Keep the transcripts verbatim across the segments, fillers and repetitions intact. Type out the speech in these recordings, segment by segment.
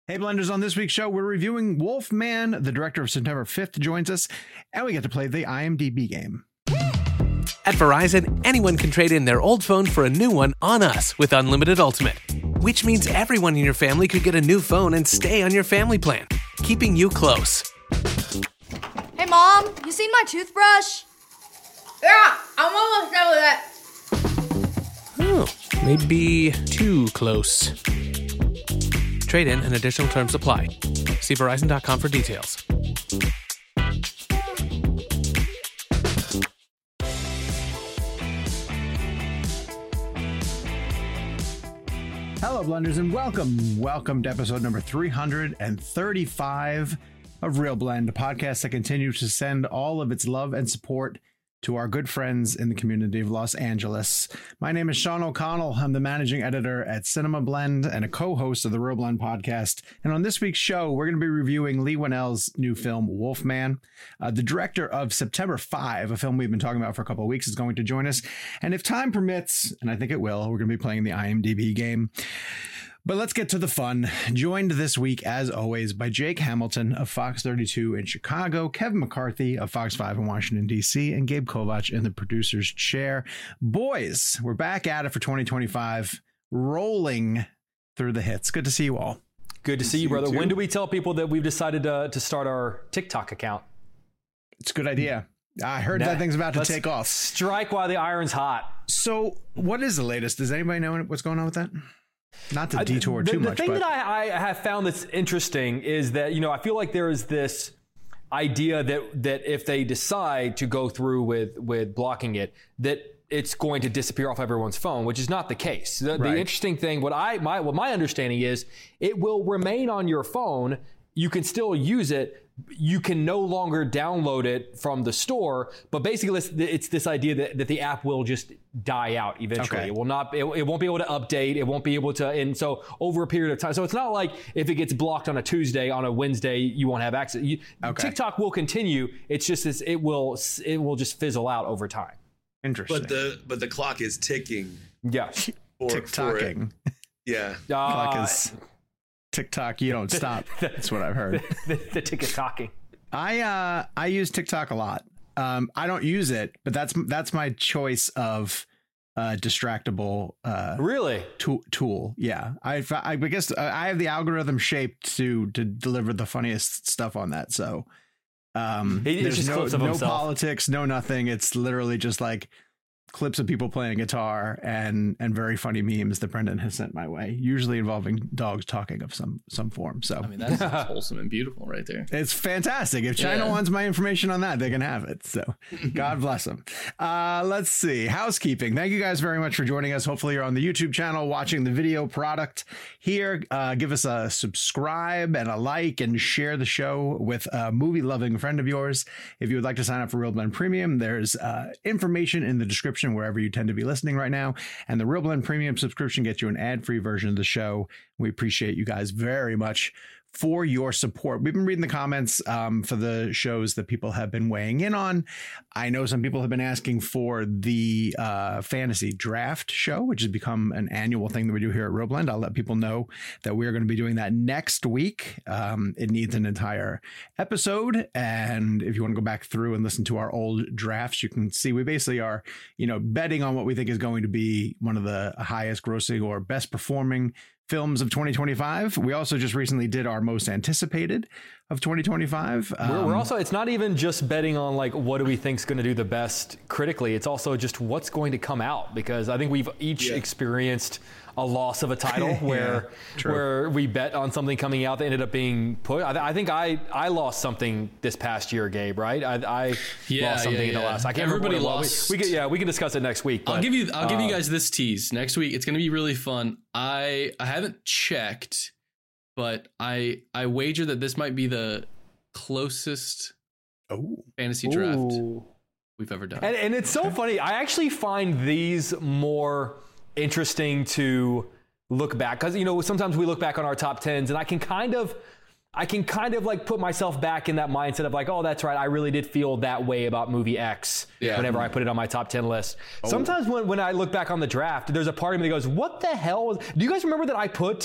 Hey Blenders, on this week's show, we're reviewing Wolfman. The director of September fifth joins us, and we get to play the I M D B game. At Verizon, anyone can trade in their old phone for a new one on us with Unlimited Ultimate, which means everyone in your family could get a new phone and stay on your family plan, keeping you close. Hey Mom, you seen my toothbrush? Yeah, I'm almost done with it. Oh, maybe too close. Trade in and additional terms apply. See Verizon dot com for details. Hello, Blenders, and welcome. Welcome to episode number three hundred thirty-five of Real Blend, a podcast that continues to send all of its love and support to our good friends in the community of Los Angeles. My name is Sean O'Connell. I'm the managing editor at Cinema Blend and a co-host of the Real Blend podcast. And on this week's show, we're going to be reviewing Leigh Whannell's new film, Wolfman. Uh, the director of September fifth, a film we've been talking about for a couple of weeks, is going to join us. And if time permits, and I think it will, we're going to be playing the I M D B game. But let's get to the fun. Joined this week, as always, by Jake Hamilton of Fox thirty-two in Chicago, Kevin McCarthy of Fox five in Washington, D C, and Gabe Kovach in the producer's chair. Boys, we're back at it for twenty twenty-five, rolling through the hits. Good to see you all. Good to see you, brother. When do we tell people that we've decided to, to start our TikTok account? It's a good idea. I heard that, that thing's about to Let's take off. Strike while the iron's hot. So what is the latest? Does anybody know what's going on with that? Not to detour the, too the much. The thing but... that I, I have found that's interesting is that, you know, I feel like there is this idea that that if they decide to go through with with blocking it, that it's going to disappear off everyone's phone, which is not the case. The, right. the interesting thing, what I my what my understanding is, it will remain on your phone. You can still use it. You can no longer download it from the store, but basically it's, it's this idea that, that the app will just die out eventually. Okay. It will not, it, it won't be able to update. It won't be able to, and so over a period of time. So it's not like if it gets blocked on a Tuesday, on a Wednesday, you won't have access. You, okay. TikTok will continue. It's just this, it will, it will just fizzle out over time. Interesting. But the, but the clock is ticking. Yeah. For, Tick-tocking. for yeah. Uh, Clock is... TikTok, you don't stop. That's what I've heard. The, the, the ticket talking. I uh, I use TikTok a lot. Um, I don't use it, but that's that's my choice of uh, distractible. Uh, really? To- tool. Yeah. I I guess I have the algorithm shaped to to deliver the funniest stuff on that. So um, he, there's just no clips of no himself. politics, no nothing. It's literally just like clips of people playing guitar and and very funny memes that Brendan has sent my way, usually involving dogs talking of some some form. So I mean, that's, that's wholesome and beautiful right there. It's fantastic. If China yeah. wants my information on that, they can have it. So God bless them. Uh, let's see. Housekeeping. Thank you guys very much for joining us. Hopefully you're on the YouTube channel watching the video product here. Uh, give us a subscribe and a like and share the show with a movie loving friend of yours. If you would like to sign up for Real Blend Premium, there's uh, information in the description wherever you tend to be listening right now. And the Real Blend Premium subscription gets you an ad-free version of the show. We appreciate you guys very much for your support. We've been reading the comments um, for the shows that people have been weighing in on. I know some people have been asking for the uh, fantasy draft show, which has become an annual thing that we do here at Real Blend. I'll let people know that we're going to be doing that next week. Um, it needs an entire episode. And if you want to go back through and listen to our old drafts, you can see we basically are, you know, betting on what we think is going to be one of the highest grossing or best performing films of twenty twenty-five. We also just recently did our most anticipated of twenty twenty-five. Um, we're, we're also, it's not even just betting on like, what do we think is going to do the best critically? It's also just what's going to come out, because I think we've each yeah. experienced a loss of a title where yeah, where we bet on something coming out that ended up being put. I, I think I, I lost something this past year, Gabe, right? I, I yeah, lost something yeah, in the yeah. last. I can't Everybody remember what lost. We, we could, yeah, we can discuss it next week. But, I'll give you I'll give uh, you guys this tease. Next week it's going to be really fun. I I haven't checked, but I I wager that this might be the closest oh. fantasy draft Ooh. we've ever done. And, and it's so funny. I actually find these more interesting to look back, because, you know, sometimes we look back on our top tens and I can kind of I can kind of like put myself back in that mindset of like, oh, that's right, I really did feel that way about movie X yeah. whenever I put it on my top ten list. Oh. Sometimes when, when I look back on the draft, there's a part of me that goes, what the hell was, do you guys remember that I put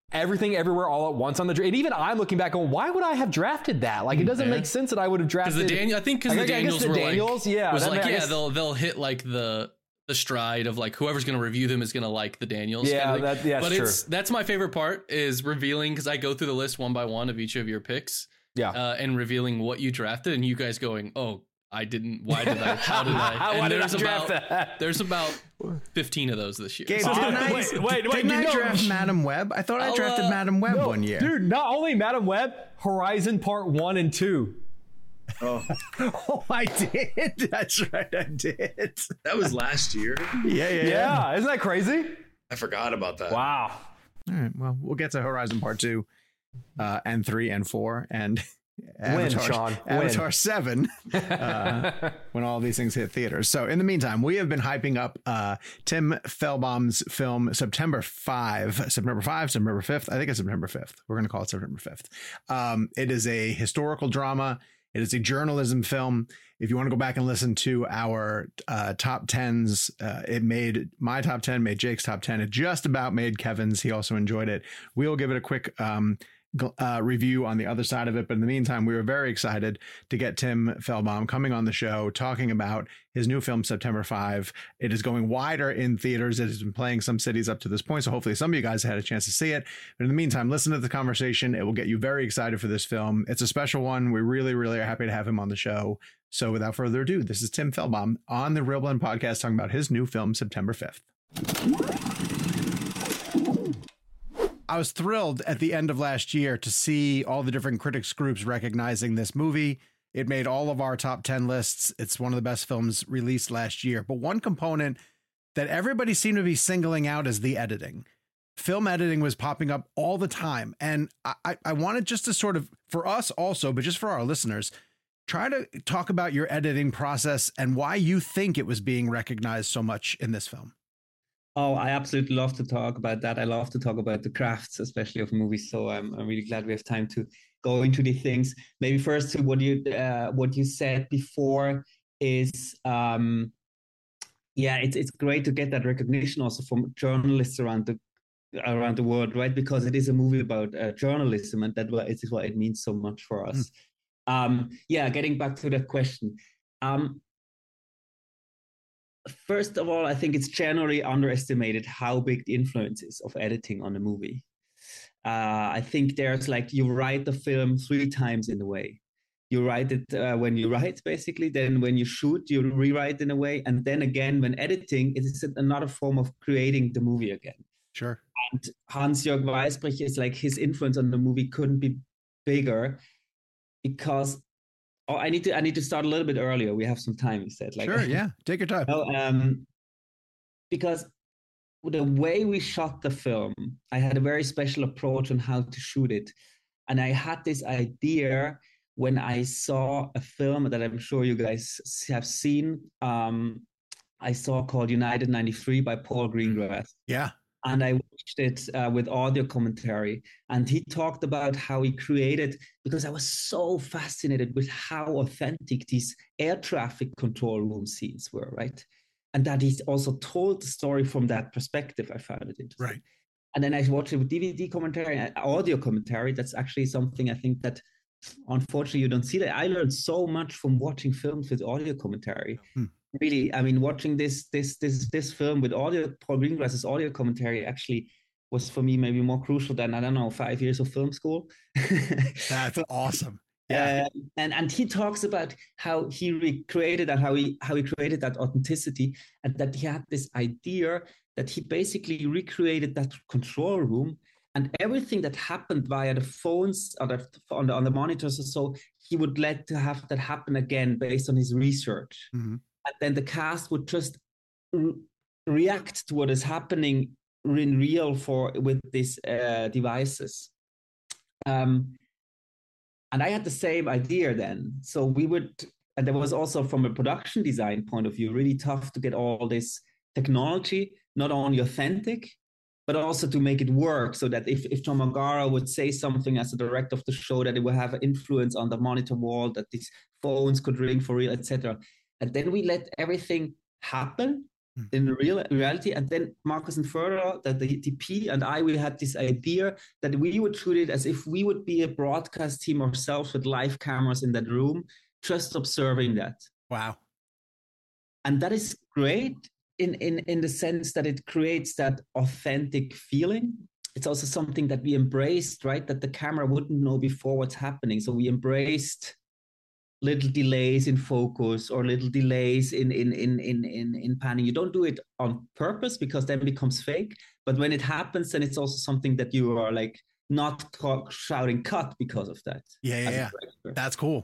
everything everywhere all at once on the draft. And even I'm looking back on, why would I have drafted that? Like, it doesn't Yeah. make sense that I would have drafted. Because the Daniel, I think because the I guess Daniels the were Daniels, like, yeah, was that like, ma- I yeah, guess- they'll they'll hit like the the stride of like whoever's going to review them is going to like the Daniels. Yeah, kind of thing. that- yeah, but sure. it's that's my favorite part is revealing because I go through the list one by one of each of your picks. Yeah. uh, and revealing what you drafted, and you guys going, "Oh, I didn't. Why did I? How did I?" Why And did I there's draft about that? there's about fifteen of those this year. Gabe, So- didn't I, wait, wait, wait, didn't you I know- draft Madam Web? I thought I I'll, drafted uh, Madam Web No, one year. Dude, not only Madam Web, Horizon Part One and Two. Oh, Oh, I did. That's right, I did. that was last year. Yeah, yeah, yeah. Yeah, isn't that crazy? I forgot about that. Wow. All right. Well, we'll get to Horizon Part Two, uh, and three and four, and Avatar, Sean, Avatar win. Seven, uh, when all these things hit theaters. So, in the meantime, we have been hyping up uh, Tim Fehlbaum's film September fifth, September fifth, September fifth. I think it's September fifth. We're going to call it September fifth. Um, it is a historical drama. It is a journalism film. If you want to go back and listen to our uh, top tens, uh, it made my top ten, made Jake's top ten. It just about made Kevin's. He also enjoyed it. We'll give it a quick um, gl- uh, review on the other side of it. But in the meantime, we were very excited to get Tim Fehlbaum coming on the show, talking about his new film, September fifth. It is going wider in theaters. It has been playing some cities up to this point. So hopefully some of you guys had a chance to see it. But in the meantime, listen to the conversation. It will get you very excited for this film. It's a special one. We really, really are happy to have him on the show. So without further ado, this is Tim Fehlbaum on the Real Blend podcast talking about his new film, September fifth. I was thrilled at the end of last year to see all the different critics groups recognizing this movie. It made all of our top ten lists. It's one of the best films released last year. But one component that everybody seemed to be singling out is the editing. Film editing was popping up all the time. And I, I wanted just to sort of, for us also, but just for our listeners, try to talk about your editing process and why you think it was being recognized so much in this film. Oh, I absolutely love to talk about that. I love to talk about the crafts, especially of movies. So I'm, I'm really glad we have time to go into the things. Maybe first to what you uh, what you said before is, um, yeah, it's it's great to get that recognition also from journalists around the around the world, right? Because it is a movie about uh, journalism, and that is why it means so much for us. Mm. Um, yeah, getting back to that question. Um, first of all, I think it's generally underestimated how big the influence is of editing on a movie. Uh, I think there's like, you write the film three times in a way. You write it uh, when you write, basically. Then when you shoot, you rewrite in a way. And then again, when editing, it is another form of creating the movie again. Sure. And Hans-Jörg Weisbrich is like, his influence on the movie couldn't be bigger. Because oh, I need to I need to start a little bit earlier. We have some time, you said. Like, sure, yeah. Take your time. No, um, because the way we shot the film, I had a very special approach on how to shoot it. And I had this idea when I saw a film that I'm sure you guys have seen. Um, I saw called United ninety-three by Paul Greengrass. Yeah. And I watched it uh, with audio commentary. And he talked about how he created, because I was so fascinated with how authentic these air traffic control room scenes were, right? And that he also told the story from that perspective. I found it interesting. Right. And then I watched it with D V D commentary and audio commentary. That's actually something I think that, unfortunately, you don't see that. I learned so much from watching films with audio commentary. Hmm. Really, I mean, watching this this this this film with audio, Paul Greengrass's audio commentary actually was for me maybe more crucial than, I don't know, five years of film school. That's awesome. Yeah. Uh, and and he talks about how he recreated and how he how he created that authenticity, and that he had this idea that he basically recreated that control room, and everything that happened via the phones or the, on the on the monitors or so, he would let to have that happen again based on his research. Mm-hmm. And then the cast would just re- react to what is happening in real for with these uh, devices. Um, and I had the same idea then. So we would, and there was also from a production design point of view, really tough to get all this technology, not only authentic, but also to make it work so that if, if Tom O'Gara would say something as a director of the show, that it would have an influence on the monitor wall, that these phones could ring for real, et cetera. And then we let everything happen. in real reality. And then Marcus and Ferrer, that the D P and I, we had this idea that we would shoot it as if we would be a broadcast team ourselves with live cameras in that room, just observing that. Wow. And that is great in, in, in the sense that it creates that authentic feeling. It's also something that we embraced, right? That the camera wouldn't know before what's happening. So we embraced little delays in focus or little delays in, in, in, in, in, in panning. You don't do it on purpose because then it becomes fake. But when it happens, then it's also something that you are like not shouting cut because of that. Yeah, yeah, yeah. That's cool.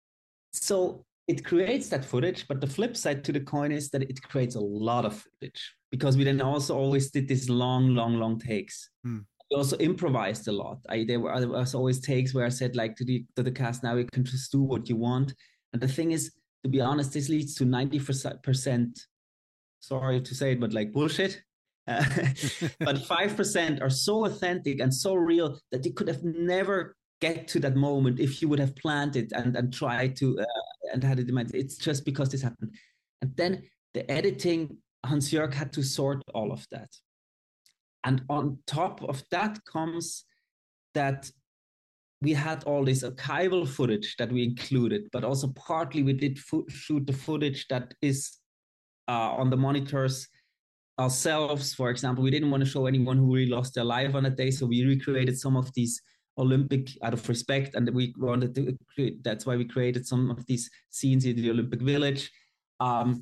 So it creates that footage, but the flip side to the coin is that it creates a lot of footage because we then also always did these long, long, long takes. Hmm. We also improvised a lot. I there were there was always takes where I said like to the to the cast, now you can just do what you want. And the thing is, to be honest, this leads to ninety percent. Sorry to say it, but like bullshit. Uh, but five percent are so authentic and so real that you could have never get to that moment if you would have planned it and and tried to uh, and had it in mind. It's just because this happened. And then the editing, Hans-Jörg had to sort all of that. And on top of that comes that we had all this archival footage that we included, but also partly we did fo- shoot the footage that is uh, on the monitors ourselves. For example, we didn't want to show anyone who really lost their life on that day, so we recreated some of these Olympic, out of respect, and we wanted to create, that's why we created some of these scenes in the Olympic Village. Um,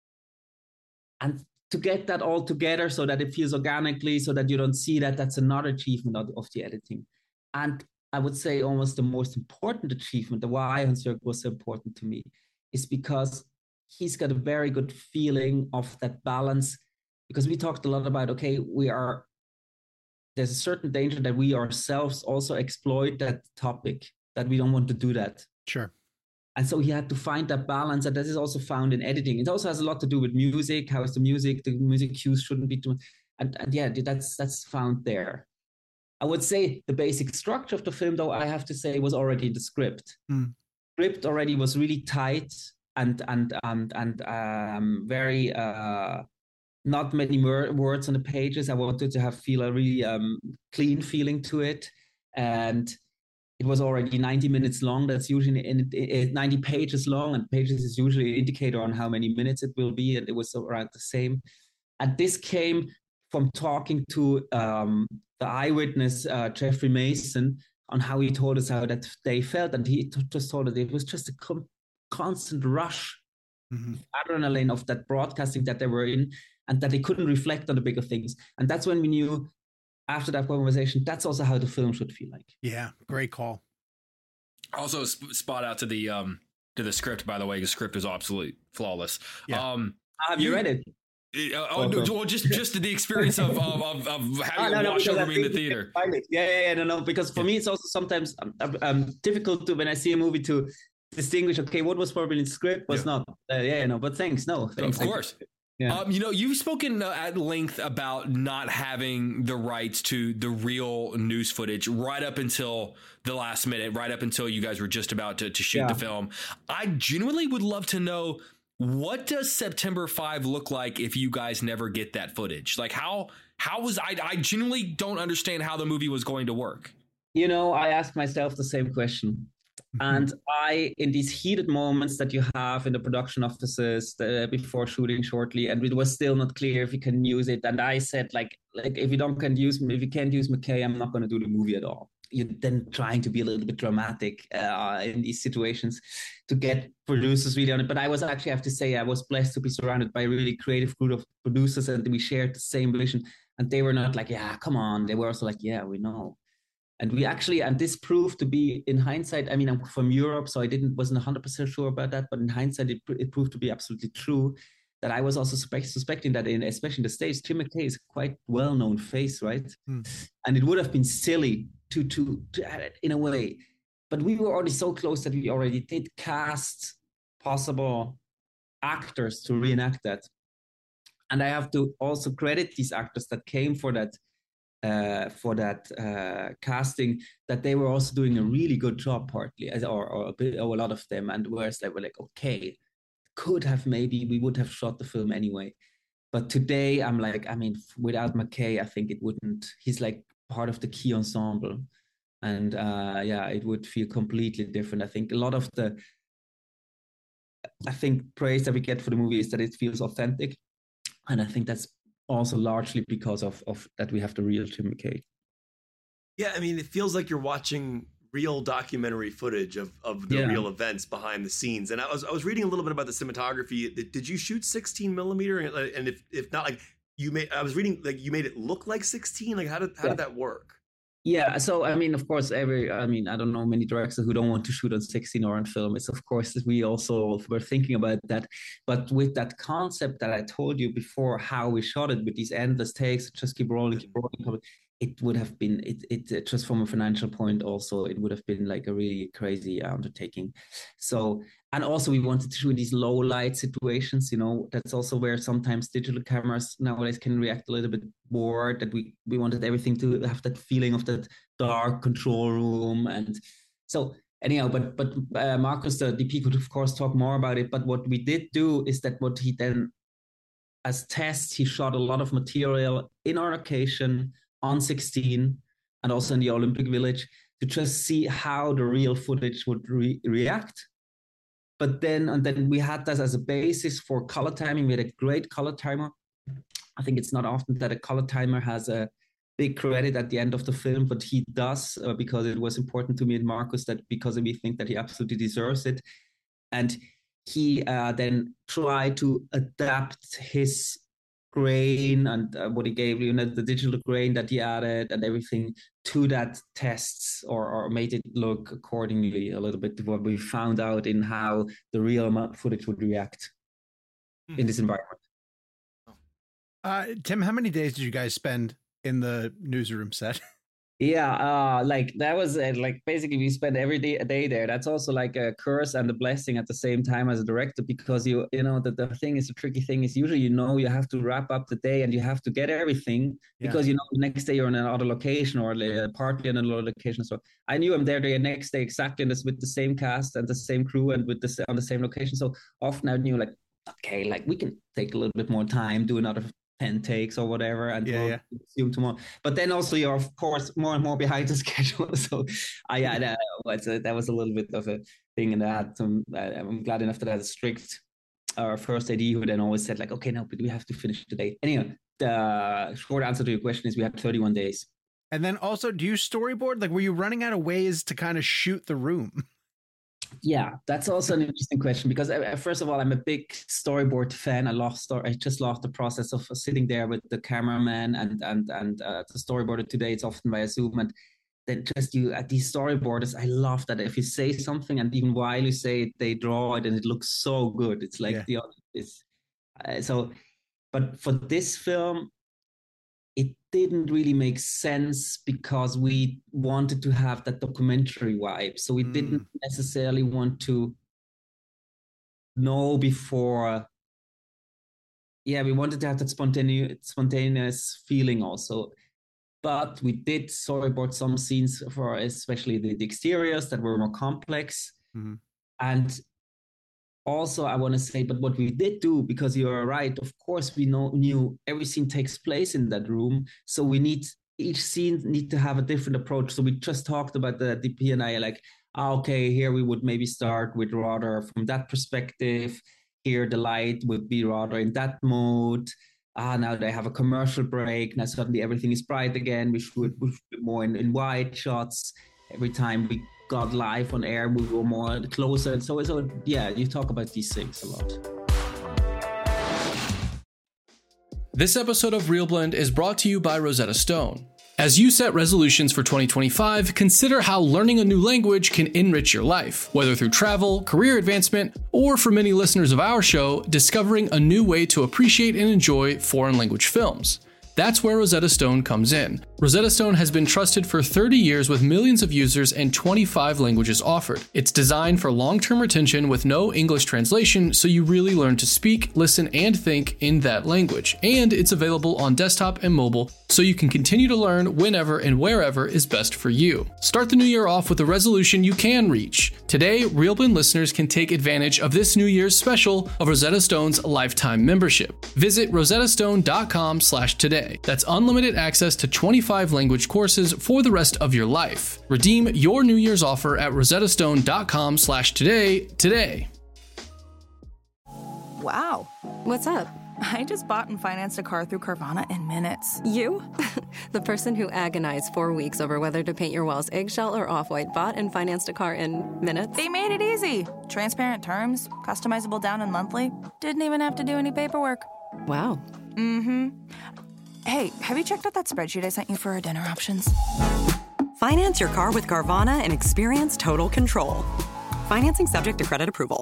and to get that all together so that it feels organically, so that you don't see that, that's another achievement of, of the editing. And I would say almost the most important achievement, the why Hans-Jörg was so important to me, is because he's got a very good feeling of that balance. Because we talked a lot about, okay, we are, there's a certain danger that we ourselves also exploit that topic, that we don't want to do that. Sure. And so he had to find that balance, and that is also found in editing. It also has a lot to do with music. How is the music? The music cues shouldn't be too, and, and yeah, that's that's found there. I would say the basic structure of the film, though, I have to say, was already the script. Mm. Script already was really tight and and and and um, very uh, not many mer- words on the pages. I wanted to have feel a really um, clean feeling to it, and it was already ninety minutes long. That's usually in, in, ninety pages long, and pages is usually an indicator on how many minutes it will be, and it was around the same. And this came from talking to um, the eyewitness, uh, Jeffrey Mason, on how he told us how that they felt, and he t- just told us it was just a com- constant rush, mm-hmm. adrenaline of that broadcasting that they were in, and that they couldn't reflect on the bigger things. And that's when we knew, after that conversation, that's also how the film should feel like. Yeah, great call. Also, sp- spot out to the um to the script, by the way. The script is absolutely flawless. Yeah. Um, Have you, you read it? Uh, oh, no, well, just just the experience of of, of, of having oh, to no, watch no, over me in the theater. Yeah, yeah, yeah, no, no. Because for yeah. me, it's also sometimes um, um, difficult to, when I see a movie, to distinguish. Okay, what was probably in the script was yeah. not. Uh, yeah, no. But thanks, no. Thanks, of course. Thanks. Yeah. Um, you know, you've spoken uh, at length about not having the rights to the real news footage right up until the last minute, right up until you guys were just about to, to shoot yeah. the film. I genuinely would love to know, what does September fifth look like if you guys never get that footage? Like how, how was I, I genuinely don't understand how the movie was going to work. You know, I asked myself the same question. And I, in these heated moments that you have in the production offices uh, before shooting shortly, and it was still not clear if you can use it. And I said, like, like if you don't can use, if you can't use McKay, I'm not going to do the movie at all. You're then trying to be a little bit dramatic uh, in these situations to get producers really on it. But I was actually, I have to say, I was blessed to be surrounded by a really creative group of producers, and we shared the same vision. And they were not like, yeah, come on. They were also like, yeah, we know. And we actually, and this proved to be, in hindsight, I mean, I'm from Europe, so I didn't wasn't one hundred percent sure about that. But in hindsight, it, it proved to be absolutely true, that I was also suspect, suspecting that, in especially in the States, Jim McKay is a quite well-known face, right? Hmm. And it would have been silly to, to, to, in a way. But we were already so close that we already did cast possible actors to reenact that. And I have to also credit these actors that came for that Uh, for that uh, casting, that they were also doing a really good job, partly, as, or, or, a bit, or a lot of them. And whereas they were like, okay, could have maybe we would have shot the film anyway. But today I'm like, I mean, without McKay, I think it wouldn't, he's like part of the key ensemble. And uh, yeah, it would feel completely different. I think a lot of the, I think praise that we get for the movie is that it feels authentic. And I think that's also largely because of, of that we have the real Tim McKay. Yeah, I mean, it feels like you're watching real documentary footage of, of the yeah. real events behind the scenes. And I was I was reading a little bit about the cinematography. Did you shoot sixteen millimeter? And if if not, like you made, I was reading like you made it look like sixteen. Like how did how yeah. did that work? Yeah, so I mean, of course, every I mean, I don't know many directors who don't want to shoot on sixteen or on film. It's of course we also were thinking about that, but with that concept that I told you before, how we shot it with these endless takes, just keep rolling, keep rolling. It would have been it, it it just from a financial point also it would have been like a really crazy undertaking. So and also we wanted to shoot these low light situations, you know, that's also where sometimes digital cameras nowadays can react a little bit more, that we we wanted everything to have that feeling of that dark control room. And so anyhow, but but uh, Marcus the D P could of course talk more about it, but what we did do is that what he then as tests, he shot a lot of material in our location on sixteen and also in the Olympic Village to just see how the real footage would re- react. But then, and then we had that as a basis for color timing. We had a great color timer. I think it's not often that a color timer has a big credit at the end of the film, but he does uh, because it was important to me and Marcus that because we think that he absolutely deserves it. And he uh, then tried to adapt his grain and uh, what he gave, you know, the digital grain that he added and everything to that tests or, or made it look accordingly a little bit to what we found out in how the real footage would react mm. in this environment. Uh, Tim, how many days did you guys spend in the newsroom set? Yeah, uh, like that was uh, like basically we spent every day a day there. That's also like a curse and a blessing at the same time as a director, because you you know that the thing is the tricky thing is usually you know you have to wrap up the day and you have to get everything yeah. because you know the next day you're in another location or uh, partly in another location. So I knew I'm there the next day exactly and this with the same cast and the same crew and with the on the same location. So often I knew like okay, like we can take a little bit more time, do another ten takes or whatever, and yeah, we'll yeah. assume tomorrow. But then also you're of course more and more behind the schedule. So I had uh, that was a little bit of a thing, and I had some. Uh, I'm glad enough that I had a strict uh, first A D who then always said like, okay, no, but we have to finish today. Anyway, the short answer to your question is we had thirty-one days. And then also, do you storyboard? Like, were you running out of ways to kind of shoot the room? Yeah, that's also an interesting question because uh, first of all, I'm a big storyboard fan. I love story. I just love the process of sitting there with the cameraman and and and uh, the storyboarder today. It's often via Zoom, and then just you at these storyboarders. I love that if you say something and even while you say it, they draw it and it looks so good. It's like yeah. the other. It's uh, so, but for this film, it didn't really make sense because we wanted to have that documentary vibe. So we mm. didn't necessarily want to know before. Yeah, we wanted to have that spontaneous, spontaneous feeling also. But we did storyboard some scenes for especially the, the exteriors that were more complex. Mm-hmm. And also, I want to say, but what we did do, because you are right, of course, we know knew every scene takes place in that room. So we need, each scene need to have a different approach. So we just talked about the D P and I like, ah, okay, here we would maybe start with rather from that perspective. Here the light would be rather in that mode. Ah, now they have a commercial break. Now suddenly everything is bright again. We should, we should more in, in wide shots. Every time we got live on air, we were more closer. And so, so yeah, you talk about these things a lot. This episode of ReelBlend is brought to you by Rosetta Stone. As you set resolutions for twenty twenty-five, consider how learning a new language can enrich your life, whether through travel, career advancement, or for many listeners of our show, discovering a new way to appreciate and enjoy foreign language films. That's where Rosetta Stone comes in. Rosetta Stone has been trusted for thirty years with millions of users and twenty-five languages offered. It's designed for long-term retention with no English translation, so you really learn to speak, listen, and think in that language. And it's available on desktop and mobile, so you can continue to learn whenever and wherever is best for you. Start the new year off with a resolution you can reach. Today, RealBlend listeners can take advantage of this New Year's special of Rosetta Stone's lifetime membership. Visit rosettastone.com slash today. That's unlimited access to twenty-five language courses for the rest of your life. Redeem your New Year's offer at rosettastone.com slash today today. Wow. What's up? I just bought and financed a car through Carvana in minutes. You? The person who agonized four weeks over whether to paint your walls eggshell or off-white bought and financed a car in minutes? They made it easy. Transparent terms, customizable down and monthly. Didn't even have to do any paperwork. Wow. Mm-hmm. Hey, have you checked out that spreadsheet I sent you for our dinner options? Finance your car with Carvana and experience total control. Financing subject to credit approval.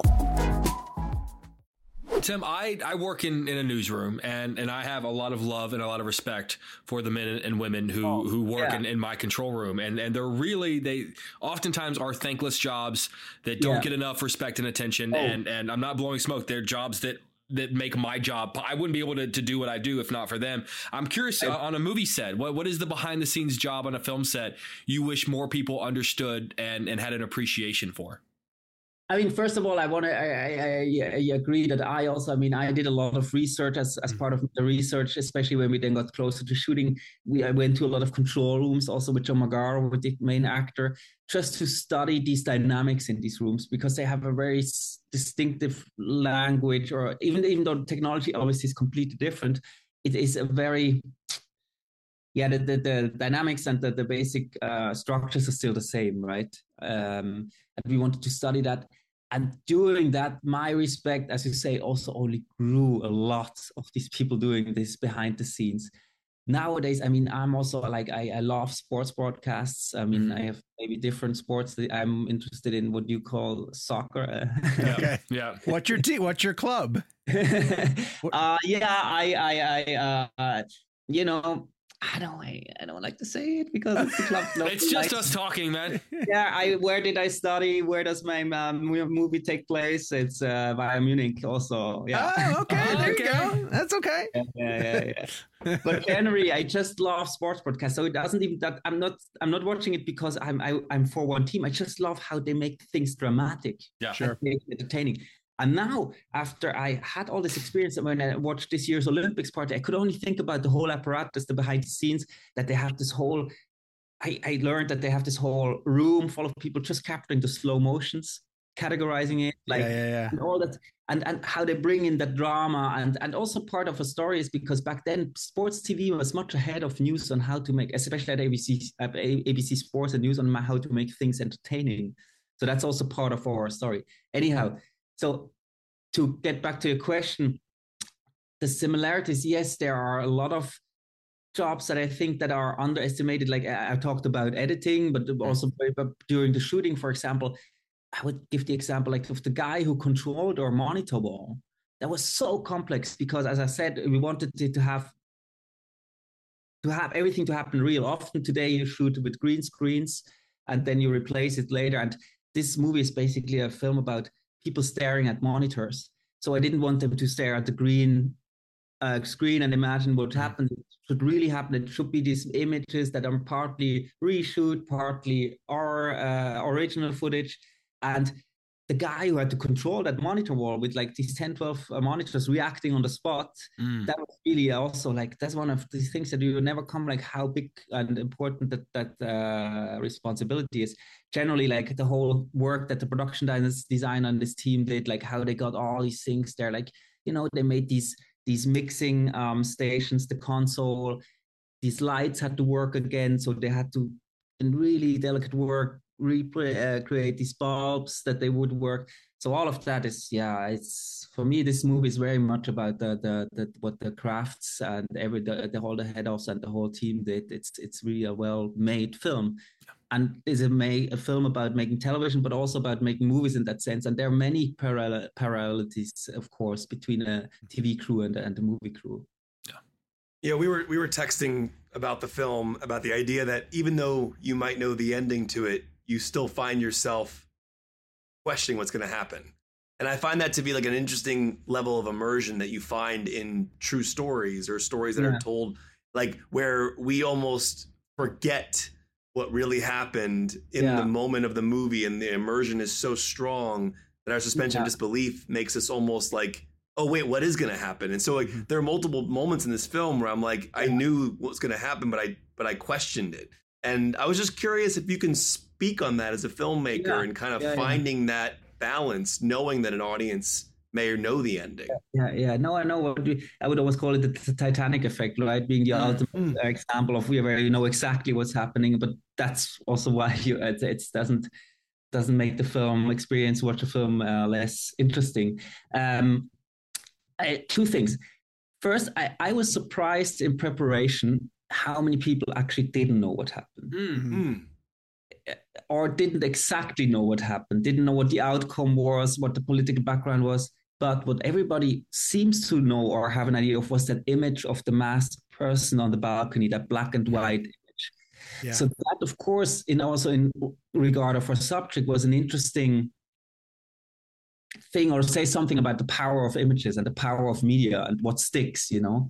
Tim, I, I work in, in a newsroom, and, and I have a lot of love and a lot of respect for the men and women who, oh, who work yeah. in, in my control room. And, and they're really, they oftentimes are thankless jobs that don't yeah. get enough respect and attention. Oh. And, and I'm not blowing smoke. They're jobs that that make my job. I wouldn't be able to, to do what I do if not for them. I'm curious, uh, on a movie set, what what is the behind the scenes job on a film set you wish more people understood and, and had an appreciation for? I mean, first of all, I want to, I, I, I agree that I also, I mean, I did a lot of research as, as part of the research, especially when we then got closer to shooting. We I went to a lot of control rooms also with John Magaro, with the main actor, just to study these dynamics in these rooms, because they have a very s- distinctive language, or even, even though technology obviously is completely different, it is a very, yeah, the, the, the dynamics and the, the basic uh, structures are still the same, right? Um, and we wanted to study that. And doing that, my respect, as you say, also only grew a lot of these people doing this behind the scenes. Nowadays, I mean, I'm also like, I, I love sports broadcasts. I mean, I have maybe different sports that I'm interested in, what you call soccer. Okay. Yeah. What's your team? What's your club? uh, yeah, I, I, I, uh, you know, I don't, I, I don't like to say it because it's the club. It's just us talking, man. Yeah, I. Where did I study? Where does my um, movie take place? It's uh, Bayern Munich, also. Yeah. Oh, okay. Oh, there okay. you go. That's okay. Yeah, yeah, yeah. yeah. But generally, I just love sports broadcasts. So it doesn't even that I'm not. I'm not watching it because I'm. I, I'm for one team. I just love how they make things dramatic. Yeah, sure. Make it entertaining. And now, after I had all this experience, when I watched this year's Olympics party, I could only think about the whole apparatus, the behind the scenes, that they have this whole, I, I learned that they have this whole room full of people just capturing the slow motions, categorizing it, like, yeah, yeah, yeah. and all that, and, and how they bring in the drama. And, and also part of a story is because back then, sports T V was much ahead of news on how to make, especially at A B C, uh, A B C Sports and News, on how to make things entertaining. So that's also part of our story. Anyhow, so to get back to your question, the similarities, yes, there are a lot of jobs that I think that are underestimated. Like I, I talked about editing, but also during the shooting, for example, I would give the example like of the guy who controlled our monitor wall. That was so complex because, as I said, we wanted to, to have to have everything to happen real. Often today you shoot with green screens and then you replace it later. And this movie is basically a film about people staring at monitors. So I didn't want them to stare at the green uh, screen and imagine what happened. It should really happen. It should be these images that are partly reshoot, partly our uh, original footage. And the guy who had to control that monitor wall with like these ten, twelve uh, monitors reacting on the spot, mm. that was really also like, that's one of these things that you never come, like how big and important that that uh, responsibility is. Generally, like the whole work that the production designer and this team did, like how they got all these things there, like, you know, they made these these mixing um, stations, the console, these lights had to work again. So they had to, in really delicate work, Re- uh, create these bulbs that they would work. So all of that is, yeah, it's for me. This movie is very much about the the, the what the crafts and every the, the whole the head offs and the whole team did. It's it's really a well made film, and is a made a film about making television, but also about making movies in that sense. And there are many parallel parallelities, of course, between a T V crew and and the movie crew. Yeah, we were we were texting about the film, about the idea that even though you might know the ending to it, you still find yourself questioning what's going to happen. And I find that to be like an interesting level of immersion that you find in true stories or stories that yeah. are told, like where we almost forget what really happened in yeah. the moment of the movie, and the immersion is so strong that our suspension yeah. of disbelief makes us almost like, oh wait, what is going to happen? And so like there are multiple moments in this film where I'm like, I knew what was going to happen, but I but I questioned it. And I was just curious if you can speak on that as a filmmaker yeah. and kind of yeah, finding yeah. that balance, knowing that an audience may or know the ending. Yeah, yeah. No, I know what we, I would always call it the, the Titanic effect, right? Being the mm. ultimate mm. example of where you know exactly what's happening, but that's also why you it, it doesn't doesn't make the film experience, watch the film uh, less interesting. Um, I, two things. First, I, I was surprised in preparation how many people actually didn't know what happened. Mm-hmm. Or didn't exactly know what happened, didn't know what the outcome was, what the political background was. But what everybody seems to know or have an idea of was that image of the masked person on the balcony, that black and white image. Yeah. So that, of course, in also in regard of our subject, was an interesting thing, or say something about the power of images and the power of media and what sticks, you know.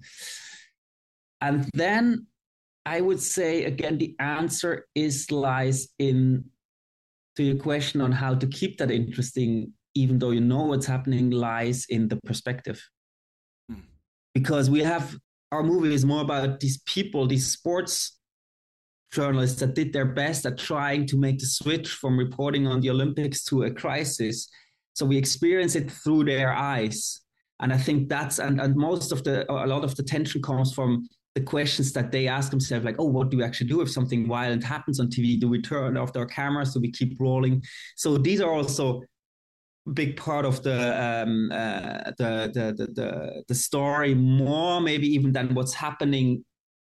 And then I would say, again, the answer is lies in, to your question on how to keep that interesting, even though you know what's happening, lies in the perspective. Hmm. Because we have, our movie is more about these people, these sports journalists that did their best at trying to make the switch from reporting on the Olympics to a crisis. So we experience it through their eyes. And I think that's, and, and most of the, a lot of the tension comes from the questions that they ask themselves, like, oh, what do we actually do if something violent happens on T V? Do we turn off our cameras? Do we keep rolling? So these are also a big part of the, um, uh, the, the, the, the, the story, more maybe even than what's happening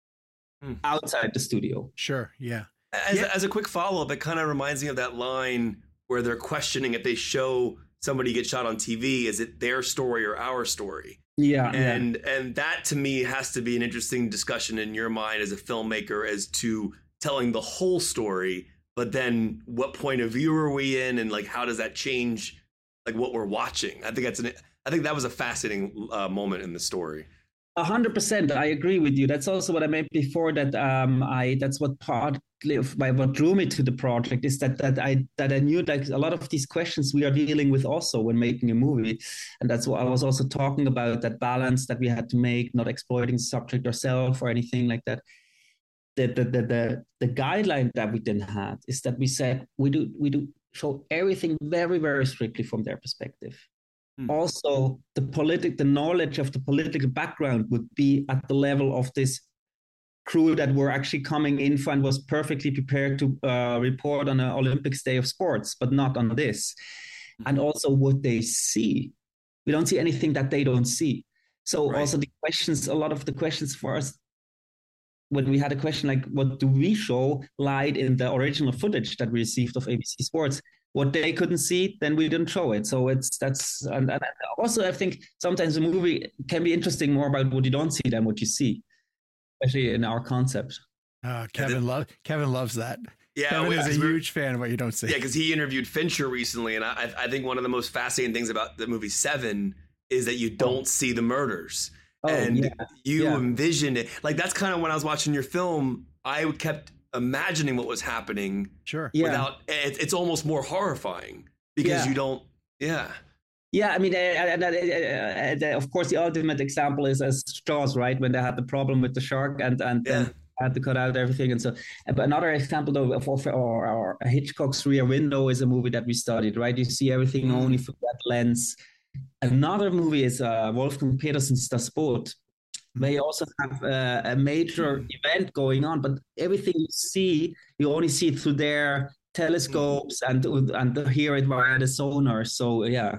hmm. outside the studio. Sure, yeah. As, yeah. as a quick follow-up, it kind of reminds me of that line where they're questioning if they show somebody get shot on T V, is it their story or our story? Yeah, and yeah. and that to me has to be an interesting discussion in your mind as a filmmaker as to telling the whole story, but then what point of view are we in, and like how does that change like what we're watching? I think that's an I think that was a fascinating uh, moment in the story. A hundred percent, I agree with you. That's also what I meant before. That um, I that's what partly of my, what drew me to the project is that that I that I knew like a lot of these questions we are dealing with also when making a movie, and that's what I was also talking about, that balance that we had to make, not exploiting the subject ourselves or anything like that. The the the the, the guideline that we then had is that we said we do we do show everything very very strictly from their perspective. Hmm. Also, the politic, the knowledge of the political background would be at the level of this crew that were actually coming in and was perfectly prepared to uh, report on an Olympics Day of Sports, but not on this. Hmm. And also what they see. We don't see anything that they don't see. So right. also the questions, a lot of the questions for us, when we had a question like, what do we show, lied in the original footage that we received of A B C Sports. What they couldn't see, then we didn't show it. So it's that's and, and also I think sometimes a movie can be interesting more about what you don't see than what you see, especially in our concept. Uh, Kevin loves Kevin loves that. Yeah, Kevin we, is a huge fan of what you don't see. Yeah, because he interviewed Fincher recently, and I, I think one of the most fascinating things about the movie Seven is that you don't oh. see the murders, oh, and yeah. you yeah. envision it. Like that's kind of when I was watching your film, I kept imagining what was happening. Sure. Yeah. Without it, it's almost more horrifying because yeah. you don't. Yeah. Yeah, I mean, uh, uh, uh, uh, of course, the ultimate example is as Jaws, right? When they had the problem with the shark and and yeah. then had to cut out everything, and so. But another example, though, of, of or, or Hitchcock's Rear Window is a movie that we studied, right? You see everything mm. only through that lens. Another movie is uh, Wolfgang Petersen's Das Boot. They also have uh, a major mm. event going on, but everything you see, you only see it through their telescopes mm. and and hear it via the sonar. So yeah.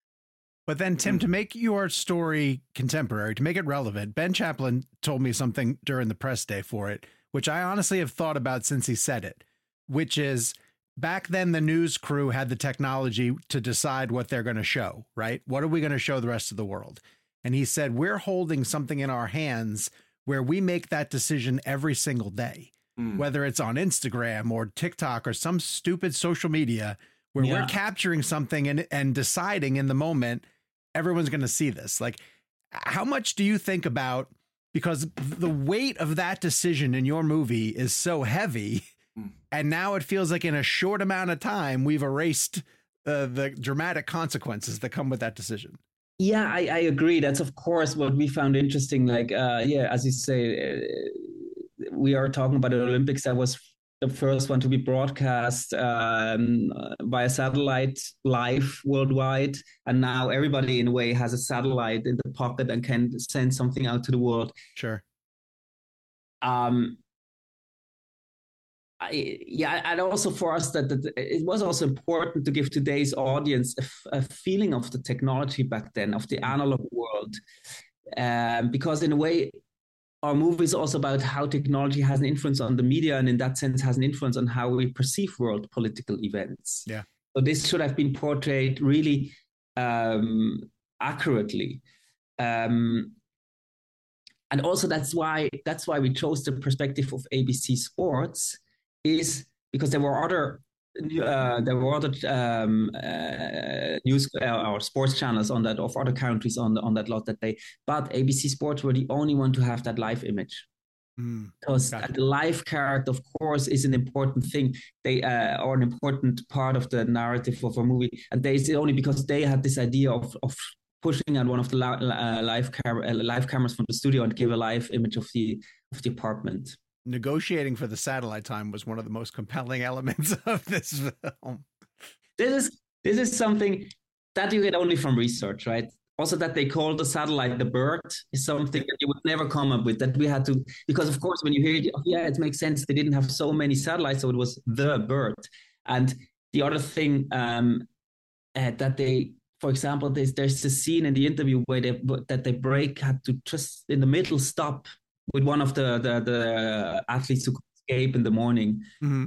But then, Tim, to make your story contemporary, to make it relevant, Ben Chaplin told me something during the press day for it, which I honestly have thought about since he said it, which is back then the news crew had the technology to decide what they're going to show, right? What are we going to show the rest of the world? And he said, we're holding something in our hands where we make that decision every single day, mm. whether it's on Instagram or TikTok or some stupid social media where yeah. we're capturing something and, and deciding in the moment, everyone's going to see this. Like, how much do you think about, because the weight of that decision in your movie is so heavy, mm. and now it feels like in a short amount of time, we've erased uh, the dramatic consequences that come with that decision. Yeah, I, I agree. That's, of course, what we found interesting. Like, uh, yeah, as you say, uh, we are talking about the Olympics. That was the first one to be broadcast um, via satellite live worldwide. And now everybody, in a way, has a satellite in the pocket and can send something out to the world. Sure. Um, I, yeah, and also for us that, that it was also important to give today's audience a, a feeling of the technology back then, of the analog world, um, because in a way, our movie is also about how technology has an influence on the media, and in that sense has an influence on how we perceive world political events. Yeah. So this should have been portrayed really um, accurately. Um, and also that's why that's why we chose the perspective of A B C Sports, is because there were other uh, there were other um, uh, news uh, or sports channels on that of other countries on the, on that lot that day, but A B C Sports were the only one to have that live image. Mm, because gotcha. The live character, of course, is an important thing. They uh, are an important part of the narrative of a movie, and they it's only because they had this idea of of pushing at one of the la- uh, live cam- uh, live cameras from the studio and give a live image of the of the apartment. Negotiating for the satellite time was one of the most compelling elements of this film. This is this is something that you get only from research, right? Also, that they call the satellite the bird is something that you would never come up with. That we had to, because of course, when you hear it, oh, yeah, it makes sense. They didn't have so many satellites, so it was the bird. And the other thing um, uh, that they, for example, there's there's a scene in the interview where they that they break had to just in the middle stop with one of the, the, the athletes who could escape in the morning. Mm-hmm.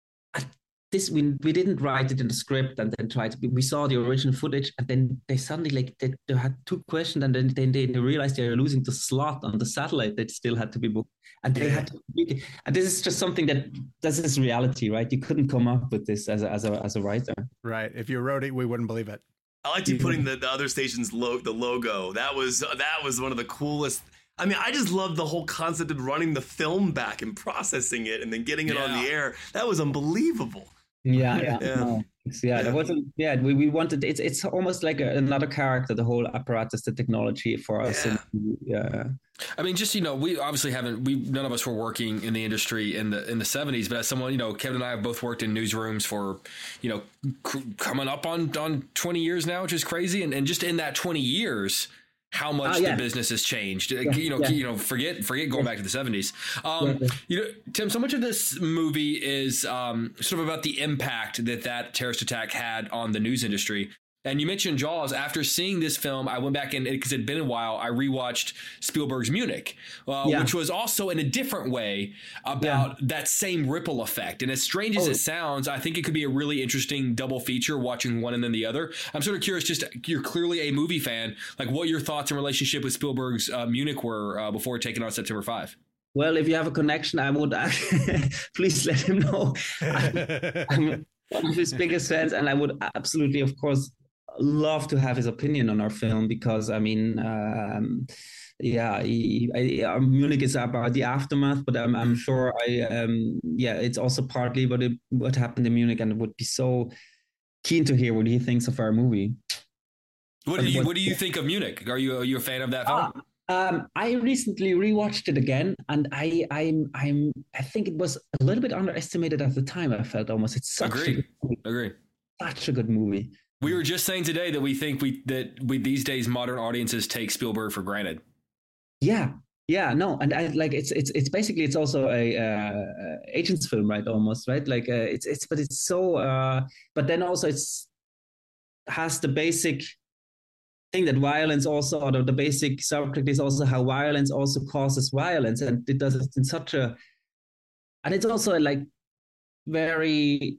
This we we didn't write it in the script and then try to. We saw the original footage and then they suddenly like they, they had two questions and then, then they, they realized they were losing the slot on the satellite that still had to be booked and they yeah. had to. And this is just something that this is reality, right? You couldn't come up with this as a as a as a writer, right? If you wrote it, we wouldn't believe it. I liked you putting the, the other station's lo- the logo. That was that was one of the coolest. I mean, I just loved the whole concept of running the film back and processing it and then getting it yeah. on the air. That was unbelievable. Yeah, yeah, yeah. No, yeah. That wasn't. Yeah, we, we wanted. It's it's almost like a, another character. The whole apparatus, the technology for us. Yeah. And, yeah. I mean, just you know, we obviously haven't. We none of us were working in the industry in the in the seventies. But as someone, you know, Kevin and I have both worked in newsrooms for, you know, cr- coming up on on twenty years now, which is crazy. And and just in that twenty years. How much oh, yeah. the business has changed, yeah, you know, yeah. you know, forget, forget going back to the seventies. Um, yeah. You know, Tim, so much of this movie is um, sort of about the impact that that terrorist attack had on the news industry. And you mentioned Jaws. After seeing this film, I went back and because it had been a while, I rewatched Spielberg's Munich, uh, yeah. which was also in a different way about yeah. that same ripple effect. And as strange as oh. it sounds, I think it could be a really interesting double feature watching one and then the other. I'm sort of curious, just you're clearly a movie fan, like what your thoughts in relationship with Spielberg's uh, Munich were uh, before taking on September fifth. Well, if you have a connection, I would please let him know. I'm, I'm one of his biggest fans, and I would absolutely, of course, love to have his opinion on our film because I mean, um, yeah, he, I, Munich is about the aftermath, but I'm, I'm sure I, um, yeah, it's also partly what it, what happened in Munich, and it would be so keen to hear what he thinks of our movie. What do you what, what do you think of Munich? Are you are you a fan of that film? Uh, um, I recently rewatched it again, and I I'm I'm I think it was a little bit underestimated at the time. I felt almost it's such Agreed. a good movie. Agree. Such a good movie. We were just saying today that we think we that we these days modern audiences take Spielberg for granted. Yeah, yeah, no, and I like it's it's it's basically it's also a uh, agent's film, right? Almost, right? Like uh, it's it's but it's so, uh, but then also it's has the basic thing that violence also, or the basic subject is also how violence also causes violence, and it does it in such a, and it's also like very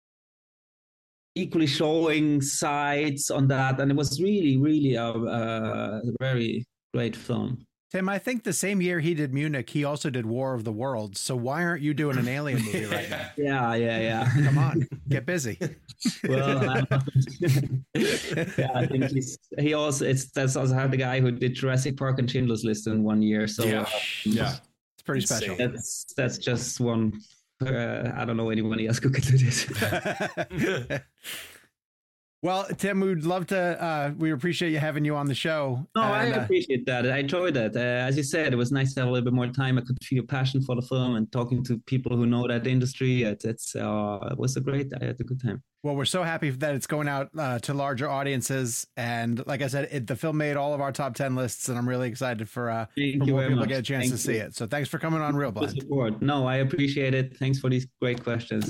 equally showing sides on that, and it was really, really a, a very great film. Tim, I think the same year he did Munich, he also did War of the Worlds. So why aren't you doing an alien movie right now? Yeah, yeah, yeah. Come on, get busy. Well, um, yeah, I think he's he also it's that's also how the guy who did Jurassic Park and Schindler's List in one year. So yeah, um, yeah. It's pretty special. That's that's just one. Uh, I don't know anyone else who could do this. Well, Tim, we'd love to, uh, we appreciate you having you on the show. No, and, I appreciate that. I enjoyed that. Uh, as you said, it was nice to have a little bit more time. I could feel passion for the film and talking to people who know that industry. It, it's, uh, it was a great, I had a good time. Well, we're so happy that it's going out uh, to larger audiences. And like I said, it, the film made all of our top ten lists, and I'm really excited for, uh, for more people to get a chance Thank to see you. it. So thanks for coming on Real Blind. No, I appreciate it. Thanks for these great questions.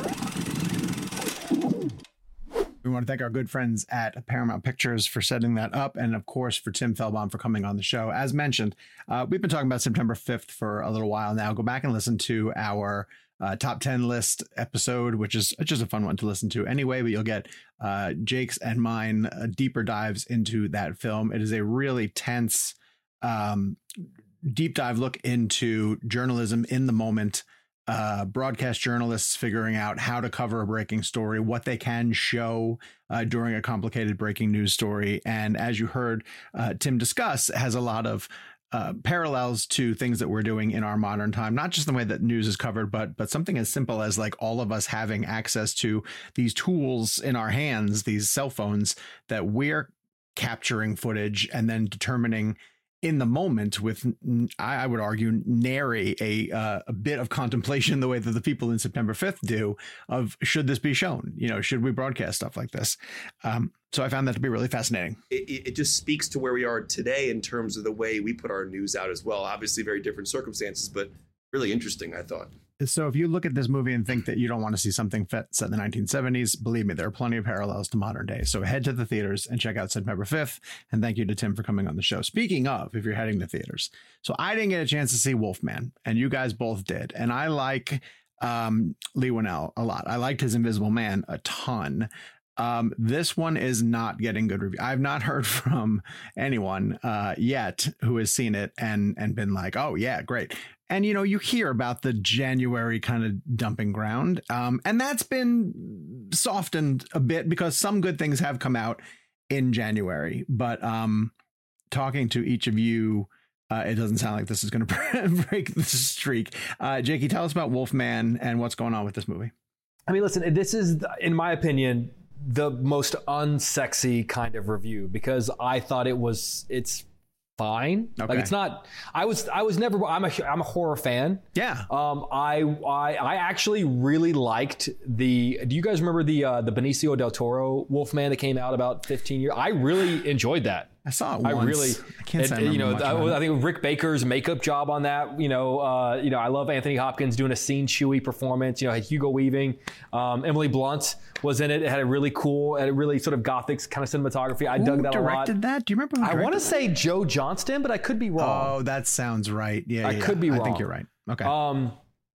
We want to thank our good friends at Paramount Pictures for setting that up. And of course, for Tim Feldbaum for coming on the show. As mentioned, uh, we've been talking about September fifth for a little while now. Go back and listen to our uh, top ten list episode, which is just a fun one to listen to anyway, but you'll get uh, Jake's and mine uh, deeper dives into that film. It is a really tense, um, deep dive look into journalism in the moment. Uh, broadcast journalists figuring out how to cover a breaking story, what they can show uh, during a complicated breaking news story. And as you heard uh, Tim discuss, has a lot of uh, parallels to things that we're doing in our modern time, not just the way that news is covered, but but something as simple as like all of us having access to these tools in our hands, these cell phones, that we're capturing footage and then determining in the moment with, I would argue, nary a uh, a bit of contemplation the way that the people in September fifth do of should this be shown? You know, should we broadcast stuff like this? Um, so I found that to be really fascinating. It, it just speaks to where we are today in terms of the way we put our news out as well. Obviously, very different circumstances, but really interesting, I thought. So if you look at this movie and think that you don't want to see something set in the nineteen seventies, believe me, there are plenty of parallels to modern day. So head to the theaters and check out September fifth. And thank you to Tim for coming on the show. Speaking of, if you're heading to theaters. So I didn't get a chance to see Wolfman, and you guys both did. And I like um, Leigh Whannell a lot. I liked his Invisible Man a ton. Um, this one is not getting good review. I've not heard from anyone uh, yet who has seen it and and been like, oh, yeah, great. And, you know, you hear about the January kind of dumping ground. Um, and that's been softened a bit because some good things have come out in January. But um, talking to each of you, uh, it doesn't sound like this is going to break the streak. Uh, Jakey, tell us about Wolfman and what's going on with this movie. I mean, listen, this is, in my opinion, the most unsexy kind of review because I thought it was, it's fine. Okay. Like it's not, I was, I was never, I'm a, I'm a horror fan. Yeah. Um, I, I, I actually really liked the, do you guys remember the, uh, the Benicio del Toro Wolfman that came out about fifteen years? I really enjoyed that. I saw it I once. really, I can't say I it, you know, I, I think Rick Baker's makeup job on that, you know, uh, you know, I love Anthony Hopkins doing a scene Chewy performance, you know, had Hugo Weaving, um, Emily Blunt was in it. It had a really cool, had a really sort of gothic kind of cinematography. I who dug that a lot. Who directed that? Do you remember who I want to that? say Joe Johnston, but I could be wrong. Oh, that sounds right. Yeah, I yeah, could be wrong. I think you're right. Okay. Um,